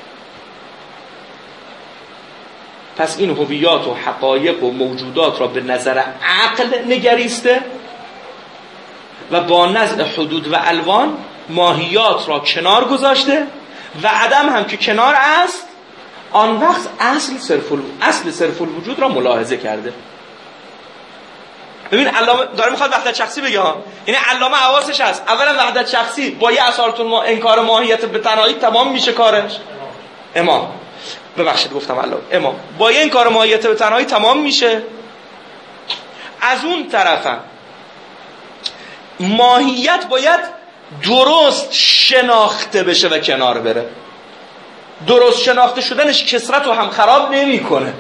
پس این هویات و حقایق و موجودات را به نظر عقل نگریسته و با نزع حدود و الوان ماهیات را کنار گذاشته و عدم هم که کنار است، آن وقت اصل صرف الوجود اصل صرف الوجود را ملاحظه کرده. ببین علامه داره میخواد وحدت شخصی بگه ها، یعنی علامه حواسش هست اولا وحدت شخصی با یه اثارت ما انکار ماهیت به تنهایی تمام میشه کارش. امام ببخشید گفتم علامه امام با یه انکار ماهیت به تنهایی تمام میشه. از اون طرفم ماهیت باید درست شناخته بشه و کنار بره. درست شناخته شدنش کثرت رو هم خراب نمیکنه.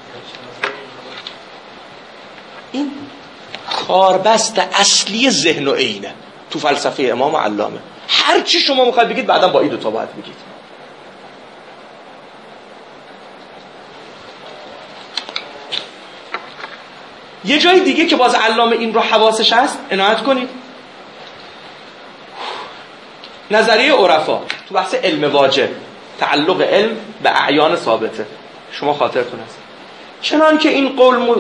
این کاربست اصلی ذهن و عینه تو فلسفه امام علامه. هر چی شما میخواید بگید بعدا با این دو تا باید بگید. یه جای دیگه که باز علامه این رو حواسش هست عنایت کنید، نظریه عرفا تو بحث علم واجب، تعلق علم به اعیان ثابته. شما خاطرتون هست چنان که این قول م...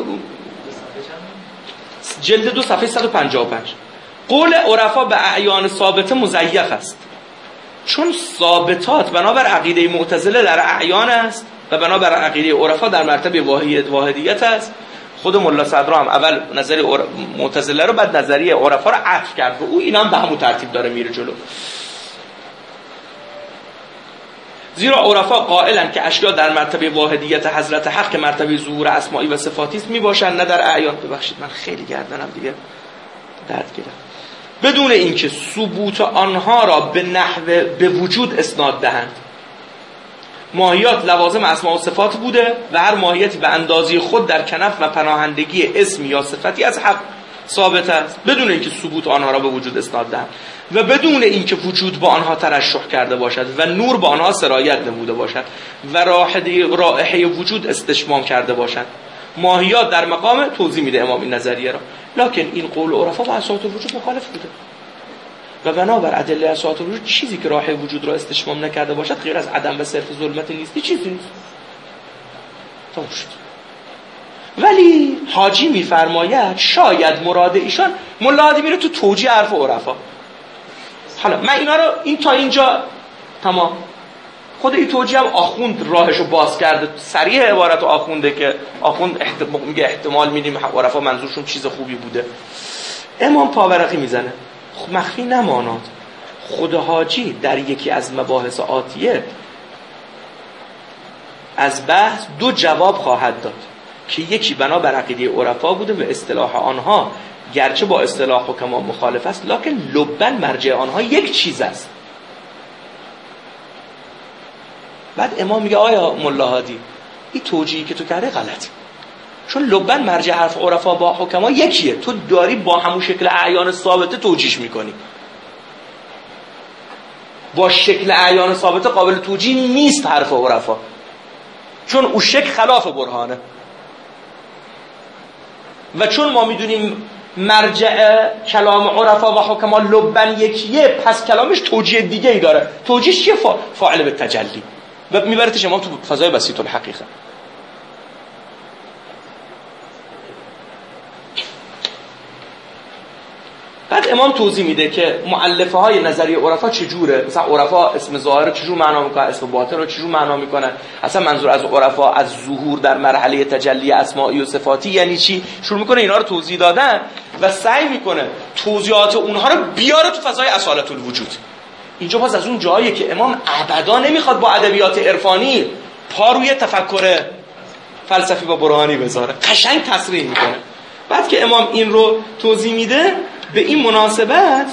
جلد دو صفحه صد و پنجاه و پنج قول عرفا به اعیان ثابته مزیف است، چون ثابتات بنابر عقیده معتزله در اعیان است و بنابر عقیده عرفا در مرتبه واحدیت است. خود ملا صدرا هم اول نظریه معتزله رو بعد نظریه عرفا رو عطف کرد و او اینا هم به همون ترتیب داره میره جلو. زیرا عرفا قائلن که اشیاء در مرتبه واحدیت حضرت حق که مرتبه ظهور اسمائی و صفاتی است میباشند، نه در اعیان. ببخشید من خیلی گردنم دیگه درد گرفت. بدون اینکه ثبوت آنها را به نحو به وجود اسناد دهند. ماهیات لوازم اسماء و صفات بوده و هر ماهیتی به اندازه خود در کنف و پناهندگی اسم یا صفتی از حق ثابت است، بدون اینکه ثبوت آنها را به وجود اسناد دهند و بدون اینکه وجود با آنها ترشح کرده باشد و نور با آنها سرایت نموده باشد و رائحه وجود استشمام کرده باشد. ماهیات در مقام توضیح میده امام این نظریه را، لکن این قول عرفا با اساس وجود مخالف بوده و بنابر ادله اساس وجود چیزی که رائحه وجود را استشمام نکرده باشد غیر از عدم و صرف ظلمت نیستی چیزی نیست. تمام شد. ولی حاجی میفرماید شاید مراد ایشان ملاحظه میره تو توجیه حرف عرفا. حالا من اینا رو این تا اینجا تمام. خود این توجیه هم آخوند راهشو باز کرده، صریح عبارت آخونده که آخوند احتمال میگه احتمال میدیم عرفا منظورشون چیز خوبی بوده. امام پاورقی میزنه مخفی نماناد خود حاجی در یکی از مباحث آتیه از بحث دو جواب خواهد داد که یکی بنا بر عقیده عرفا بوده و اصطلاح آنها گرچه با اصطلاح حکما مخالف است لکن لبن مرجع آنها یک چیز است. بعد امام میگه آیا ملا هادی این توجیهی که تو کرده غلطی، چون لبن مرجع حرف عرفا با حکما یکیه، تو داری با همون شکل اعیان ثابته توجیه میکنی، با شکل اعیان ثابته قابل توجیه نیست حرف عرفا، چون اون شکل خلاف برهانه و چون ما میدونیم مرجع کلام عرفا و حکما لبن یکیه پس کلامش توجیه دیگه ای داره. توجیهش چیه؟ فاعل به تجلی و میبرتش امام تو فضای بسیط الحقیقه. بعد امام توضیح میده که مؤلفه های نظریه عرفا چجوره، مثلا عرفا اسم ظاهر رو چجور معنا میکنن، اسم باطن رو چجور معنا میکنن، اصلا منظور از عرفا از ظهور در مرحله تجلی اسمائی و صفاتی یعنی چی. شروع میکنه اینا رو توضیح دادن و سعی میکنه توضیحات اونها رو بیاره تو فضای اصالت الوجود. اینجا باز از اون جاییه که امام ابدا نمیخواد با ادبیات عرفانی پا روی تفکر فلسفی و برهانی بذاره، قشنگ تصریح میکنه. بعد که امام این رو توضیح میده به این مناسبت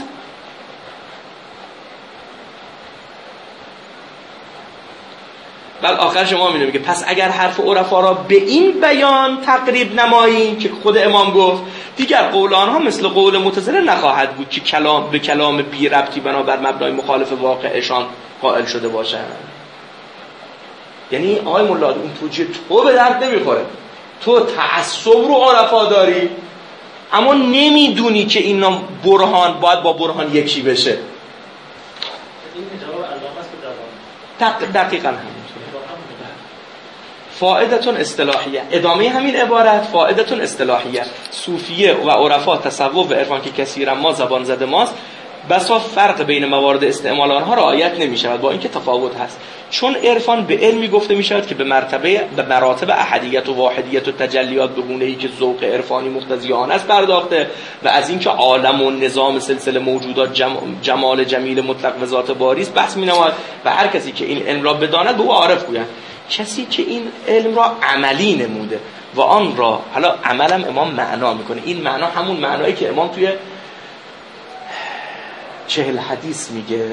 بعد آخر شما میگه که پس اگر حرف عرفا را به این بیان تقریب نماییم که خود امام گفت دیگر قول آنها مثل قول معتزله نخواهد بود که کلام به کلام بی ربطی بنابر مبنای مخالف واقعشان قائل شده باشند. یعنی آقای مولا اون توجیه تو به درد نمیخوره، تو تعصب رو عرفا داری اما نمیدونی که اینا برهان باید با برهان یکی بشه. این جواب علاقه است به روان. دقیقاً همینطوره. فائدتون اصطلاحیه. ادامه همین عبارت فائدتون اصطلاحیه. صوفیه و عرفا تصوف و عرفان که کثیرا ما زبان زده ماست، بسا فرق بین موارد استعمال آنها رعایت نمی شود، با اینکه تفاوت هست. چون عرفان به علمی گفته می شود که به مرتبه به مراتب احدیت و واحدیت و تجلیات به گونه‌ای که ذوق عرفانی مقتضی آن است پرداخته و از اینکه عالم و نظام سلسله موجودات جم... جمال جمیل مطلق و ذات باری است بحث می نماید و هر کسی که این علم را بداند به او عارف گویند. کسی که این علم را عملی نموده و آن را، حالا عملم امام معنا میکنه، این معنا همون معنایی که امام توی چهل حدیث میگه،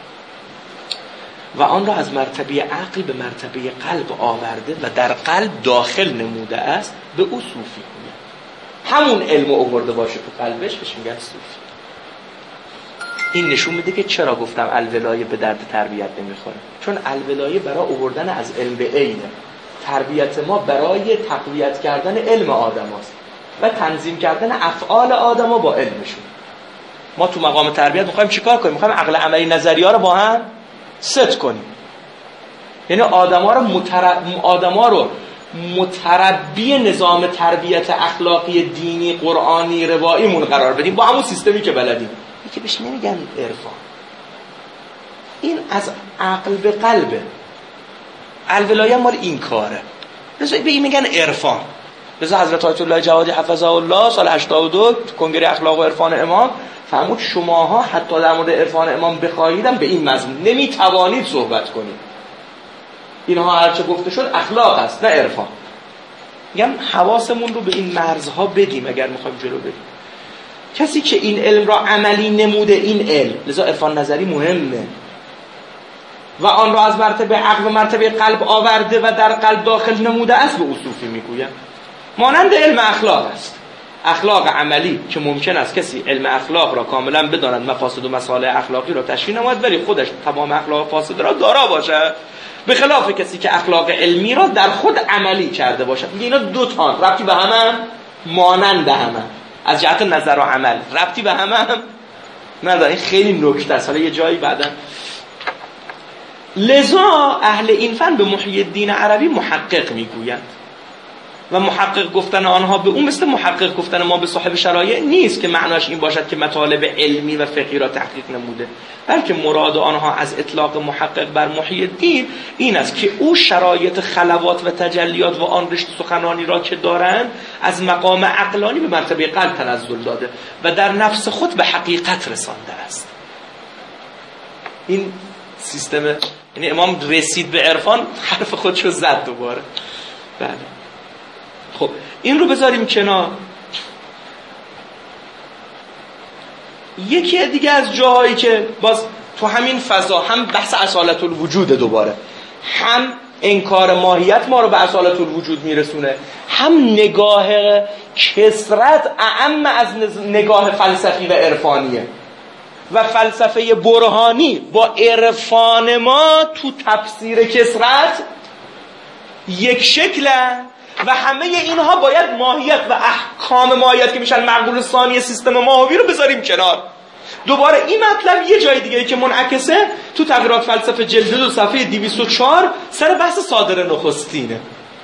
و آن را از مرتبه عقل به مرتبه قلب آورده و در قلب داخل نموده است، به او صوفی میگه. همون علم آورده باشه تو قلبش بهش میگن صوفی. این نشون میده که چرا گفتم الولایه به درد تربیت نمیخوره، چون الولایه برای آوردن از علم به عینه، تربیت ما برای تقویت کردن علم آدم هست و تنظیم کردن افعال آدم ها با علمشون. ما تو مقام تربیت میخوایم چیکار کنیم؟ میخوایم عقل عملی نظری ها رو با هم ست کنیم، یعنی آدم ها رو مترب... آدم ها رو متربی نظام تربیت اخلاقی دینی قرآنی رواییمون قرار بدیم با همون سیستمی که بلدیم. که بهش نمیگن عرفان، این از عقل به قلبه. الولایه مال این کاره، لذا به این میگن عرفان. لذا حضرت آیت الله جوادی حفظه الله سال هشتاد و دو کنگره اخلاق و عرفان امام فرمود شماها حتی در مورد عرفان امام بخواهیدم به این مضمون نمیتوانید صحبت کنید، اینها هرچه گفته شد اخلاق است نه عرفان. میگم حواسمون رو به این مرزها بدیم اگر میخوایم جلو بریم. کسی که این علم را عملی نموده، این علم، لذا عرفان نظری مهمه، و آن را از مرتبه عقل و مرتبه قلب آورده و در قلب داخل نموده است، به صوفی میگویم. مانند علم اخلاق است. اخلاق عملی که ممکن است کسی علم اخلاق را کاملا بداند، مفاسد و مصالح اخلاقی را تشریح نماید ولی خودش تمام اخلاق فاسد را دارا باشد، به خلاف کسی که اخلاق علمی را در خود عملی کرده باشد. اینا دو تا ربطی به هم هم مانند هم از جهت نظر و عمل ربطی به هم هم نداره. این خیلی نکته است، حالا یه جایی بعدا. لذا اهل این فن به محی الدین عربی محقق میگویند و محقق گفتن آنها به اون مثل محقق گفتن ما به صاحب شرایع نیست که معناش این باشد که مطالب علمی و فقهی را تحقیق نموده، بلکه مراد آنها از اطلاق محقق بر محی الدین این است که او شرایط خلوات و تجلیات و آن رشته سخنانی را که دارند از مقام عقلانی به مرتبه قلب تنزل داده و در نفس خود به حقیقت رسانده است. این سیستم، یعنی امام رسید به عرفان، حرف خودشو زد دوباره. بله خب این رو بذاریم کنار. یکی دیگه از جاهایی که باز تو همین فضا هم بحث اصالت الوجود دوباره، هم انکار ماهیت ما رو به اصالت الوجود میرسونه، هم نگاه کثرت اعم از نگاه فلسفی و عرفانیه و فلسفه برهانی با عرفان ما تو تفسیر کثرت یک شکلن و همه اینها باید ماهیت و احکام ماهیت که میشن معقول ثانی سیستم ماهوی رو بذاریم کنار. دوباره این مطلب یه جای دیگه که منعکسه تو تغییرات فلسفه جلد دو صفحه دویست و چهار سر بحث صادر نخستینه.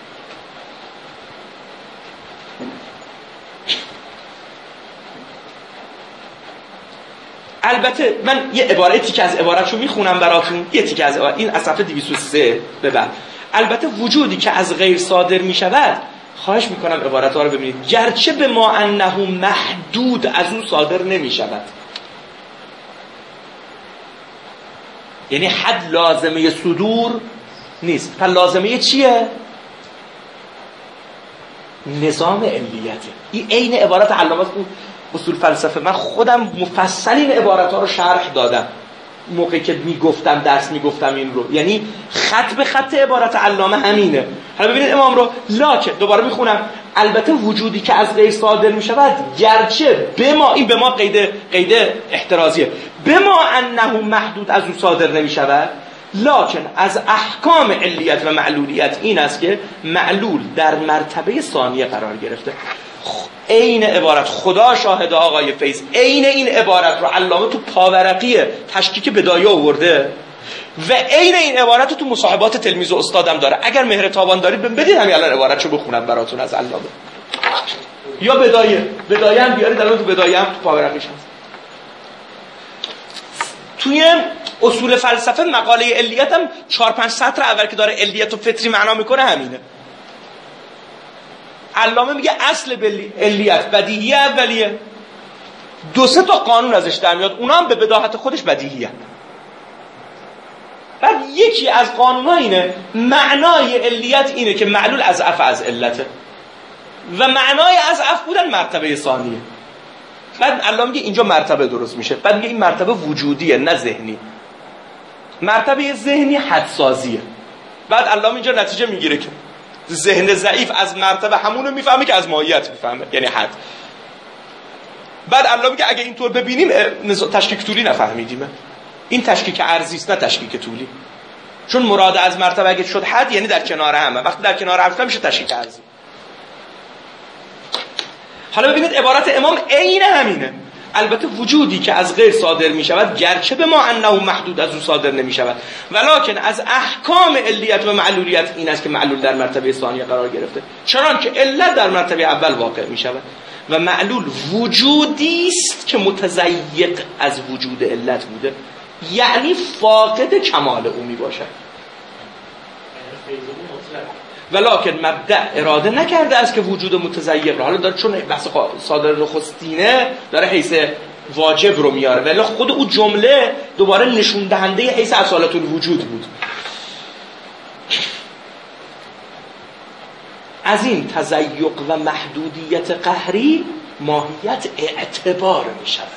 البته من یه عبارتی تیکه از عبارتشو میخونم براتون، یه تیکه از عبارت این از صفحه دویست و سه به بعد. البته وجودی که از غیر صادر می شود، خواهش میکنم عبارتها رو ببینید، گرچه به ما انه محدود از اون صادر نمی شود، یعنی حد لازمه صدور نیست. پس لازمه چیه؟ نظام علیته. این عین عبارت علامه است اصول فلسفه. من خودم مفصل این عبارتها رو شرح دادم موقعی که میگفتم درس میگفتم این رو، یعنی خط به خط عبارت علامه همینه. حالا ببینید امام رو لاکه دوباره میخونم، البته وجودی که از غیر صادر میشود گرچه به ما، این به ما قید قید احترازیه، به ما انه محدود از او صادر نمیشود، لکن از احکام علیت و معلولیت این است که معلول در مرتبه ثانیه قرار گرفته. عین عبارت خدا شاهد آقای فیض، عین این عبارت رو علامه تو پاورقی تشکیک بدایه آورده و عین این عبارت رو تو مصاحبات تلمیذ و استادم داره. اگر مهر تابان دارید بدید همین الان عبارتشو بخونم براتون از علامه، یا بدایه بدایه هم بیارید الان تو بدایه هم تو پاورقیش هست. توی اصول فلسفه مقاله علیت هم چهار پنج سطر اول که داره علیت و فطری معنا میکنه همینه. علامه میگه اصل علیت بدیهیه اولیه، دو سه تا قانون ازش در میاد، اونا هم به بداهت خودش بدیهیه. بعد یکی از قانون‌ها اینه معنای علیت اینه که معلول از اف از علته و معنای از اف بودن مرتبه ثانیه. بعد علامه میگه اینجا مرتبه درست میشه، بعد میگه این مرتبه وجودیه نه ذهنی. مرتبه ذهنی حدسازیه. بعد علامه اینجا نتیجه میگیره که ذهن ضعیف از مرتبه همونو میفهمه که از ماهیت میفهمه، یعنی حد. بعد علامه میگه اگه اینطور ببینیم تشکیک طولی نفهمیدیم، این تشکیک ارضی است نه تشکیک طولی، چون مراد از مرتبه اگه شد حد یعنی در کنار همه، وقتی در کنار هم میشه تشکیک ارضی. حالا ببینید عبارت امام عین همینه. البته وجودی که از غیر صادر می شود گرچه به ما انه محدود از او صادر نمی شود، ولکن از احکام علیت و معلولیت این است که معلول در مرتبه ثانیه قرار گرفته، چنان که علت در مرتبه اول واقع می شود و معلول وجودی است که متضیق از وجود علت بوده، یعنی فاقد کمال او می باشد. ولکن مبدأ اراده نکرده است که وجود متضیق را، حالا داره چون بحث صادر نخستینه داره حیث واجب رو میاره، ولی خود او جمله دوباره نشون دهنده حیث اصالت الوجود بود. از این تضیق و محدودیت قهری ماهیت اعتبار می شود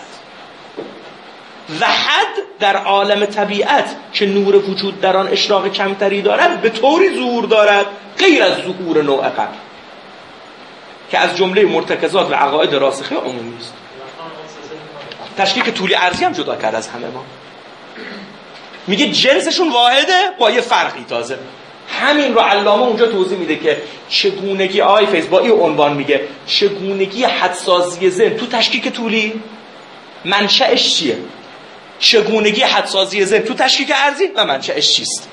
و حد در عالم طبیعت که نور وجود در آن اشراق کمتری دارد به طوری ظهور دارد غیر از ظهور نوع قبل که از جمله مرتکزات و عقاید راسخه عمومی است. تشکیک طولی ارضی هم جدا کرد از همه ما، میگه جنسشون واحده با یه فرقی تازه. همین رو علامه اونجا توضیح میده که چگونگی آی فیض با این عنوان میگه چگونگی حدسازی ذهن تو تشکیک طولی منشأش چیه، چگونگی حدسازی ذهن تو تشکیک ارضی و منشأش چیست.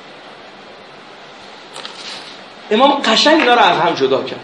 امام قشنگ اینا رو از هم جدا کرد.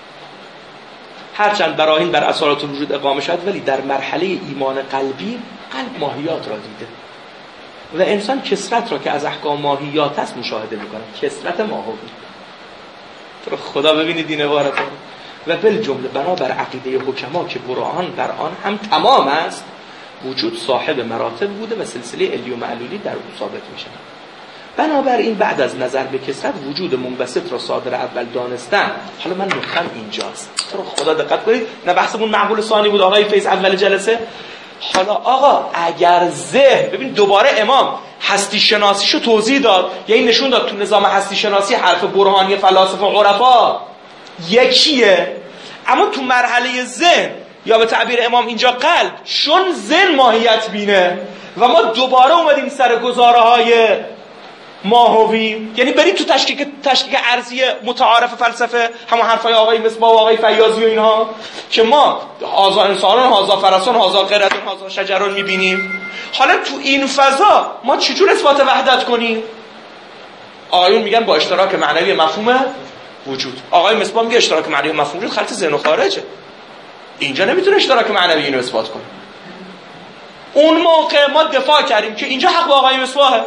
هرچند براهین بر اصالت الوجود اقامه شد، ولی در مرحله ایمان قلبی قلب ماهیات را دیده و انسان کثرت را که از احکام ماهیات است مشاهده میکنه، کثرت ماهوی. تو خدا ببینید این عبارت رو. و بالجمله بنابر عقیده حکما که قرآن بر آن هم تمام است، وجود صاحب مراتب بوده و سلسله علی و معلولی در او ثابت میشه. بنابراین بعد از نظر به کثرت وجود منبسط را صادر اول دانستن. حالا من نکتم اینجاست، تو خدا دقت کنید، نه بحثمون معقول ثانی بود آقای فیض اول جلسه. حالا آقا اگر ذهن، ببین دوباره امام هستی شناسیشو توضیح داد، یعنی نشون داد تو نظام هستی شناسی حرف برهانی فلاسفه و عرفا یکیه، اما تو مرحله ذهن یا به تعبیر امام اینجا قلب، چون ذهن ماهیت بینه و ما دوباره اومدیم سر گزاره های ماهوی، یعنی بریم تو تشکیک تشکیک ارضی متعارف فلسفه، همون حرفای آقای مصباح و آقای فیاضی و اینها که ما هازا انسانان، هازا فرسان، هازا قردون، هازا شجرون میبینیم. حالا تو این فضا ما چجور اثبات وحدت کنیم؟ آقایون میگن با اشتراک معنوی مفهوم وجود، آقای مصباح میگه اشتراک معنوی مفهوم وجود خلط ذهن و خارجه، اینجا نمیتونه اشتراک معنوی اینو اثبات کنه. اون موقع ما دفاع کردیم که اینجا حق با آقای مصباحه،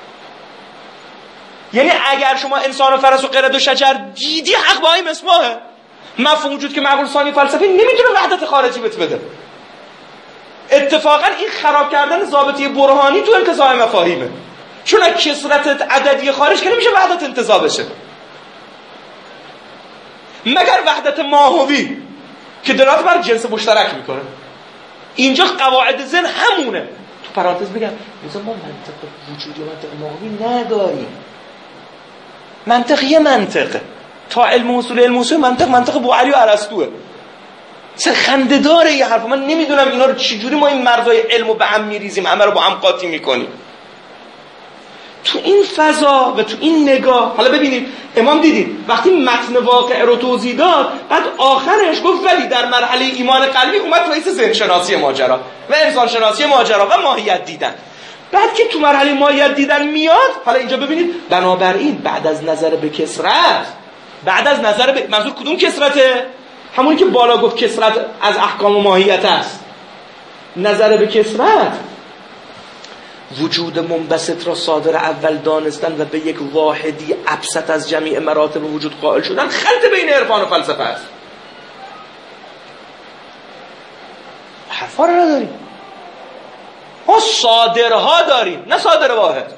یعنی اگر شما انسان و فرس و قرد و شجر دیدی حق با آقای مصباحه. مفهوم وجود که معقول ثانی فلسفی نمیتونه وحدت خارجی بهت بده. اتفاقا این خراب کردن ضابطه برهانی تو انتزاع مفاهیمه، چون از کثرت عددی خارج که نمیشه وحدت انتزاع بشه مگر وحدت ماهوی که دلالت بر جنس مشترک میکنه. اینجا قواعد ذهن همونه. تو پرانتز بگم مثلا ما منطق وجودی و منطق ماهوی نداریم. منطق یه منطقه، تا علم اصول علم اصول منطق منطق بوعلی و ارسطوئه. سر خنده داره یه حرف، من نمیدونم اینا رو چجوری ما این مرزای علمو به هم میریزیم، همه رو با هم قاطی میکنیم. تو این فضا و تو این نگاه، حالا ببینید امام دیدید وقتی متن واقع رو توضیح داد، بعد آخرش گفت ولی در مرحله ایمان قلبی اومد تو حیث ذهن شناسی ماجرا و انسان شناسی ماجرا و ماهیت دیدن. بعد که تو مرحله ماهیت دیدن میاد، حالا اینجا ببینید بنابراین بعد از نظر به کثرت، بعد از نظر به منظور کدوم کثرته؟ همونی که بالا گفت کثرت از احکام و ماهیت است. نظر به کثرت وجود منبسط را صادر اول دانستن و به یک واحدی ابسط از جمیع مراتب وجود قائل شدن خلط بین عرفان و فلسفه است. حرفا رو نداریم، ما صادرها داریم نه صادر واحد.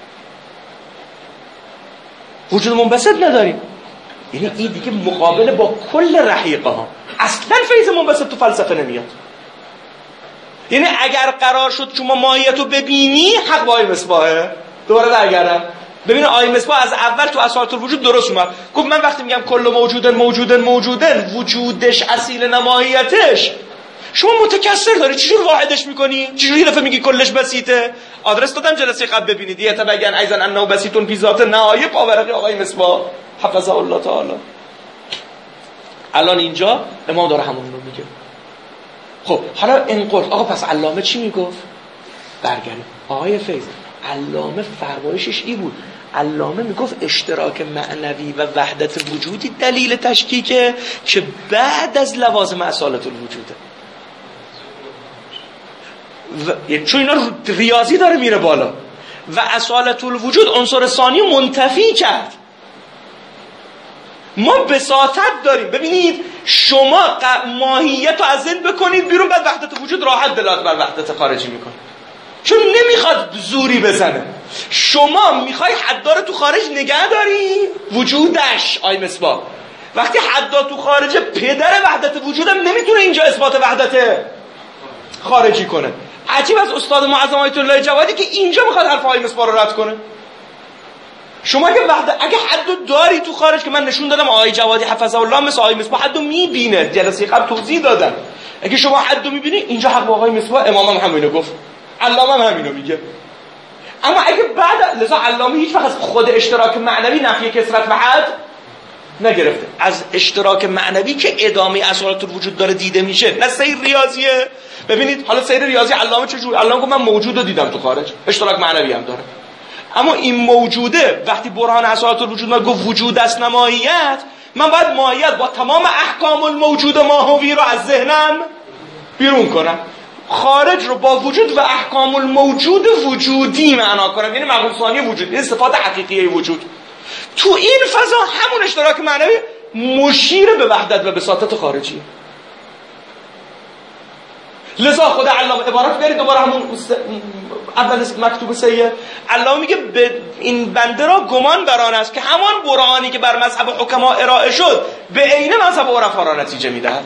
وجود منبسط نداریم، یعنی این دیگه مقابله با کل رحیقه ها. اصلا فیض منبسط تو فلسفه نمیاد. یعنی اگر قرار شد شما ماهیت رو ببینی، حق با آی مصباحه. دوباره برگردم ببین آی مصباح از اول تو اساسات الوجود درست اومد، گفت من وقتی میگم کل موجودن موجودن موجودن وجودش اصیل نماهیتش، شما متکثر داری چجور واحدش میکنی؟ چجور یه دفعه میگی کلش بسیطه؟ آدرس دادم جلسه قبل ببینید، یه تبین ایزن انه بسیطون فی ذات نهایه پاورقی آقای مصباح حفظه الله تعالی. الان اینجا امام داره همون رو میگه. خب حالا انقل آقا پس علامه چی میگفت؟ برگردیم آقای فیض، علامه فرمایشش این بود، علامه میگفت اشتراک معنوی و وحدت وجودی دلیل تشکیکه که بعد از لوازم اصالت الوجوده. و... چون اینا ریاضی داره میره بالا و اصالت الوجود عنصر ثانی منتفی کرد. ما بساطت داریم. ببینید شما ماهیت رو از ذهن بکنید بیرون، بعد وحدت وجود راحت دلالت بر وحدت خارجی میکنه، چون نمیخواد زوری بزنه. شما میخوای حدار تو خارج نگه داری وجودش آی مصباح، وقتی حدار تو خارج پدر وحدت وجودم نمیتونه اینجا اثبات وحدت خارجی کنه. عجیب از استاد معظم آیت الله جوادی که اینجا میخواد حرف آی مصباح رو رد کنه. شما اگه وحدت اگه حدو داری تو خارج که من نشون دادم آقای جوادی حفظه الله مثل آقای مصباح حدو میبینه، جلسه قبل توضیح دادم، اگه شما حدو میبینی اینجا حق با آقای مصباح، امام هم همینو گفت، علامه هم همینو میگه. اما اگه بعد لذا علامه هیچ وقت از خود اشتراک معنوی نفی کثرت و حد نگرفته، از اشتراک معنوی که ادامه اصالت الوجود داره دیده میشه، نه سیر ریاضیه. ببینید حالا سیر ریاضی علامه چجور؟ علامه گفت من موجود رو دیدم تو خارج، اشتراک معنوی هم داره. اما این موجوده وقتی برهان اصالت الوجود ما گفت وجود است نماهیت، من باید ماهیت با تمام احکام الموجود ماهوی رو از ذهنم بیرون کنم، خارج رو با وجود و احکام الموجود وجودی معنا کنم، یعنی مقام ثانی وجود، این صفات حقیقی وجود. تو این فضا همون اشتراک معنوی مشیر به وحدت و بساطت خارجی. لذا خود علامه عبارت برید دوباره همون اول مکتوب سیه، علامه میگه به این بنده را گمان بران است که همان برهانی که بر مذهب حکما ارائه شد به عین مذهب عرفا را نتیجه میدهد.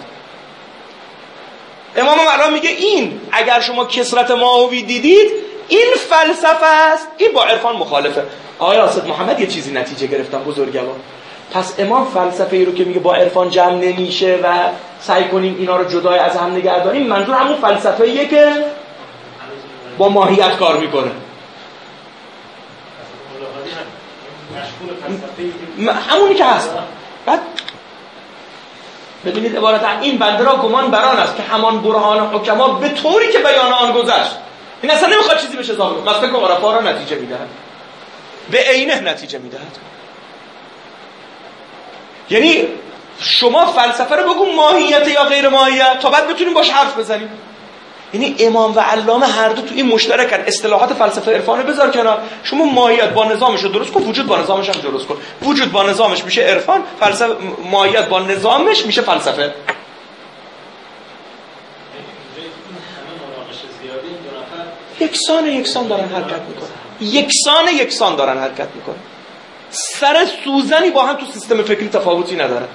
امام علامه میگه این اگر شما کثرت ماهوی دیدید این فلسفه است، این با عرفان مخالفه. آقای اسد محمد یه چیزی نتیجه گرفتن بزرگوار. پس امام فلسفه ای رو که میگه با عرفان جمع نمیشه و سعی کنیم اینا رو جدای از هم نگه داریم، منظور همون فلسفه ایه که با ماهیت کار میکنه. همونی که هست. بعد ببینید عبارت این بنده را گمان بران است که همان برهان حکما به طوری که بیان آن گذشت، این اصلا نمیخواد چیزی بشه اضافه کنه، مثلا که عرفا را نتیجه میدهد، به عینه نتیجه میدهد. یعنی شما فلسفه رو بگو ماهیت یا غیر ماهیت تا بعد بتونیم باش حرف بزنیم. یعنی امام و علامه هر دو تو این مشترکن، اصطلاحات فلسفه عرفانه بذار کنار، شما ماهیت با نظامش رو درست کن، وجود با نظامش هم درست کن. وجود با نظامش میشه عرفان، فلسفه ماهیت با نظامش میشه فلسفه. یکسان یکسان دارن حرکت میکنن، یکسان یکسان دارن حرکت میکنن، سر سوزنی با هم تو سیستم فکری تفاوتی ندارن.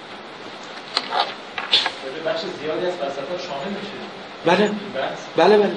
بخش زیادی از فلسفه شامل میشه. بله بله بله.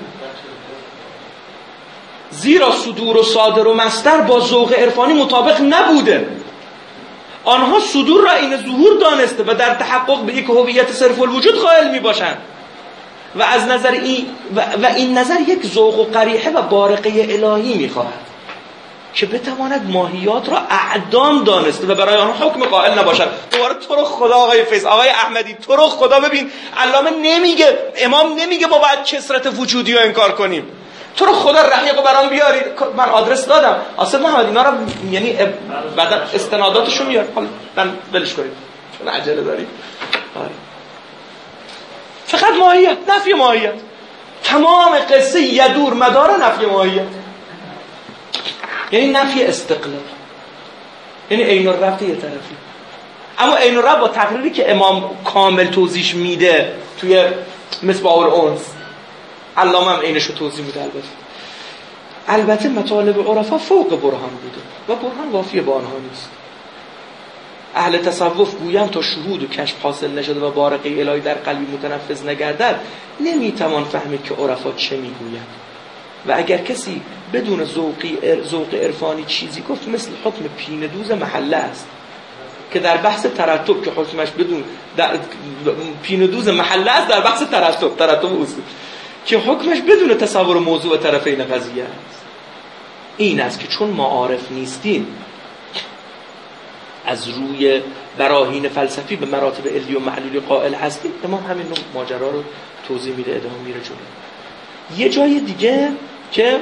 زیرا صدور و صادر و مصدر با ذوق عرفانی مطابق نبوده. آنها صدور را این ظهور دانسته و در تحقق به یک هویت صرف الوجود قائل می باشند و از نظر این و, و این نظر یک ذوق و قریحه و بارقه الهی می خواهد. که بتواند ماهیات را اعدام دانسته و برای آنها حکم قائل نباشد. دوباره تو رو خدا آقای فیض، آقای احمدی، تو رو خدا ببین علامه نمیگه، امام نمیگه ما باید کثرت وجودی رو انکار کنیم. تو رو خدا رقیقو برام بیارید. من آدرس دادم آصف محمد اینا رو، یعنی بعد استناداتشو میار. حالا من ولش کنید چون عجله دارید. فقط ماهیت، نفی ماهیت. تمام قصه یدور مدار نفی ماهیت، یعنی نفی استقلال، یعنی عین الربط یه طرفی. اما عین الربط با تقریری که امام کامل توضیح میده توی مصباح الانس، علامه هم عینشو توضیح میده. البته البته مطالب عرفا فوق برهان بوده و برهان وافی با آنها نیست. اهل تصوف گویم تا شهود و کشف حاصل نشده و بارقه الهی در قلبی متنفذ نگردد نمیتوان فهمید که عرفا چه میگویند. و اگر کسی بدون ذوقی ذوق عرفانی چیزی گفت مثل حکم پینه دوز محله است که در بحث ترتب که حکمش بدون در پینه دوز محله است، در بحث ترتب ترتب اصول که حکمش بدون تصور موضوع طرفین قضیه است. این است که چون ما عارف نیستیم از روی براهین فلسفی به مراتب علی و معلولی قائل هستیم. امام همین نوع ماجرا رو توضیح میده، ادامه میره جلو. یه جای دیگه که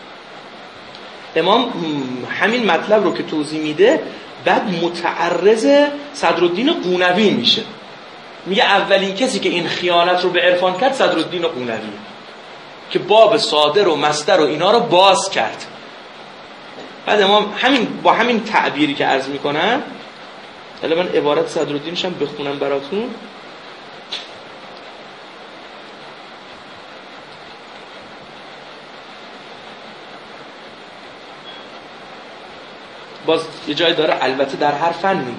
امام همین مطلب رو که توضیح میده بعد متعرض صدرالدین قونوی میشه. میگه اولین کسی که این خیانت رو به عرفان کرد صدرالدین قونوی که باب صادر و مصدر و اینا رو باز کرد. بعد امام همین با همین تعبیری که عرض میکنم، حالا من عبارت صدرالدینش هم بخونم براتون. باز یه جای داره، البته در هر فنی.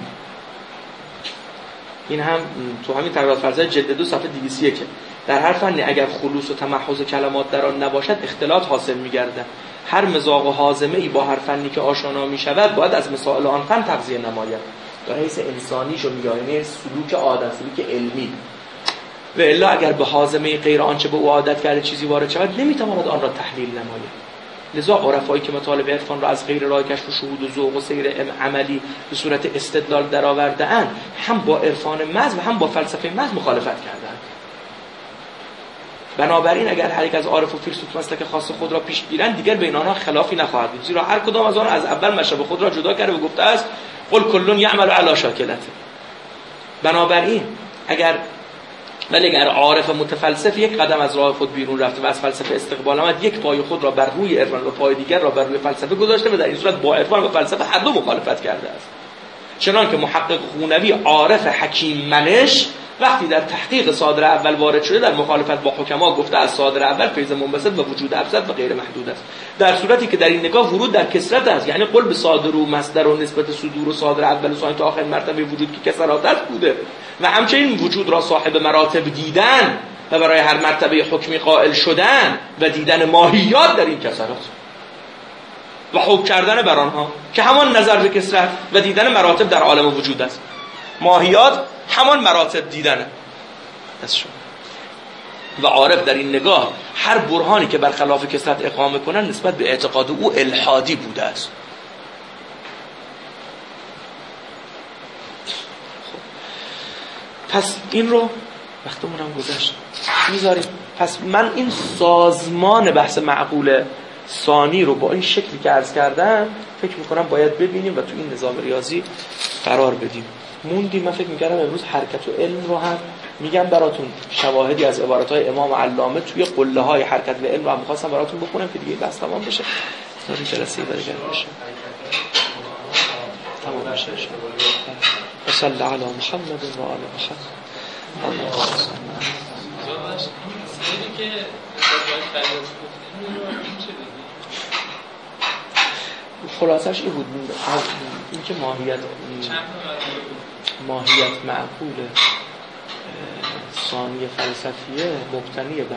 این هم تو همین تقریرات فلسفه جلد دو صفحه دویست و یک که در هر فنی اگر خلوص و تمحض کلمات در آن نباشد اختلاط حاصل می‌گردد. هر مذاق و هاضمه ای با هر فنی که آشنا می‌شود باید از مسائل آن فن تغذیه نماید. در حیث انسانیش و میگه سلوک عادت، سلوک علمی. و الا اگر به هاضمه غیر آنچه به او عادت کرده چیزی وارد شود نمی‌تواند آن را تحلیل نماید. لذا عرفایی که مطالب عرفان را از غیر راه کشف و شهود و ذوق و سیر عملی به صورت استدلال درآورده‌اند، هم با عرفان محض و هم با فلسفه محض مخالفت کردند. بنابراین اگر هر یک از عارف و فیلسوف مسلک خاص خود را پیش گیرند دیگر بین آنها خلافی نخواهد بود، زیرا هر کدام از آنها از اول مشرب خود را جدا کرده و گفته است قل کل یعمل علی شاکلته. بنابراین اگر ولی اگر عارف متفلسف یک قدم از راه خود بیرون رفته و از فلسفه استقبال آمد، یک پای خود را بر روی عرفان و پای دیگر را بر روی فلسفه گذاشته و در این صورت با عرفان و فلسفه هر دو مخالفت کرده است. چنان که محقق خونوی عارف حکیم منش وقتی در تحقیق صادر اول وارد شده در مخالفت با حکما گفته از صادر اول فیض منبسط و وجود ابسط و غیر محدود است، در صورتی که در این نگاه ورود در کثرت است، یعنی قل به صادر و مصدر و نسبت صدور و صادر اول و ثانی تا آخرین مرتبه وجود که کثرات است بوده و همچنین وجود را صاحب مراتب دیدن و برای هر مرتبه حکمی قائل شدن و دیدن ماهیات در این کثرات و حکم کردن بر آنها که همان نظر به کثرت و دیدن مراتب در عالم وجود است. ماهیات همان مراتب دیدنه. و عارف در این نگاه هر برهانی که برخلاف کثرت اقامه کنن نسبت به اعتقاد او الحادی بوده است. پس این رو وقتمون هم گذشت میذاریم. پس من این سازمان بحث معقول ثانی رو با این شکلی که عرض کردم فکر میکنم باید ببینیم و تو این نظام ریاضی قرار بدیم. موندیم. من فکر میکردم امروز حرکت و علم رو هم میگم براتون، شواهدی از عبارتهای امام علامه توی قله های حرکت و علم رو هم میخواستم براتون بخونم که دیگه بس تمام بشه، تا این جلسه دیگه بشه تمام بشه. صلی علی محمد و آل محمد. خلاصش این بود، این که ماهیت ماهیت معقول ثانی فلسفیه مبتنی بر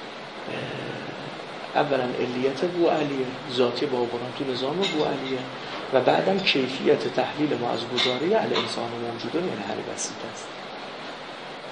اولا علیت بو علیه، ذاتی با برهان تو نظام بو علیه و بعدم کیفیت تحلیل ما از گزاره الانسان موجودون، یعنی هر بسیط است.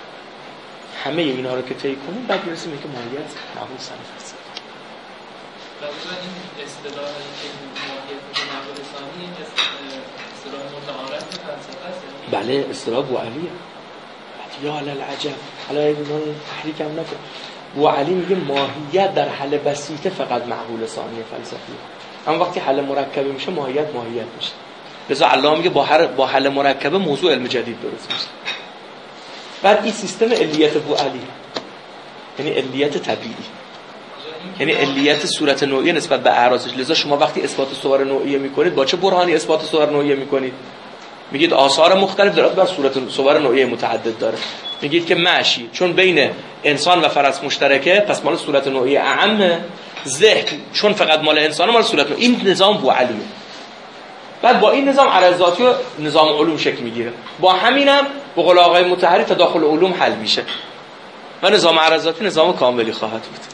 همه اینا رو که طی کنیم بعد میرسیم که ماهیت معقول ثانی فلسفی. این اصطلاح ماهیت معقول ثانی اصطلاح متعارف فلسفه است. بله اصطلاح بوعلیه. یا العجب حالا اینا تحریک هم نکن. بوعلی میگه ماهیت در حل بسیطه فقط معقول ثانی فلسفیه، اما وقتی حل مرکبه میشه ماهیت ماهیت میشه. لذا الله میگه با هر با حل مرکبه موضوع علم جدید درست میشه. بعد این سیستم علیت بوعلی یعنی علیت طبیعی، یعنی علیت صورت نوعی نسبت به اعراضش. لذا شما وقتی اثبات صور نوعیه میکنید با چه برهانی اثبات صور نوعیه میکنید؟ میگید آثار مختلف داره بر صورت صور نوعیه متعدد داره. میگید که معشی چون بین انسان و فرس مشترکه پس مال صورت نوعیه اعمه، ذهن چون فقط مال انسانه مال صورت نوعیه. این نظام بوعلیه. بعد با این نظام عرضاتی و نظام علوم شکل میگیره. با همینم به قول آقای مطهری تداخل علوم حل میشه و نظام عرضاتی نظام کاملی خواهد بود.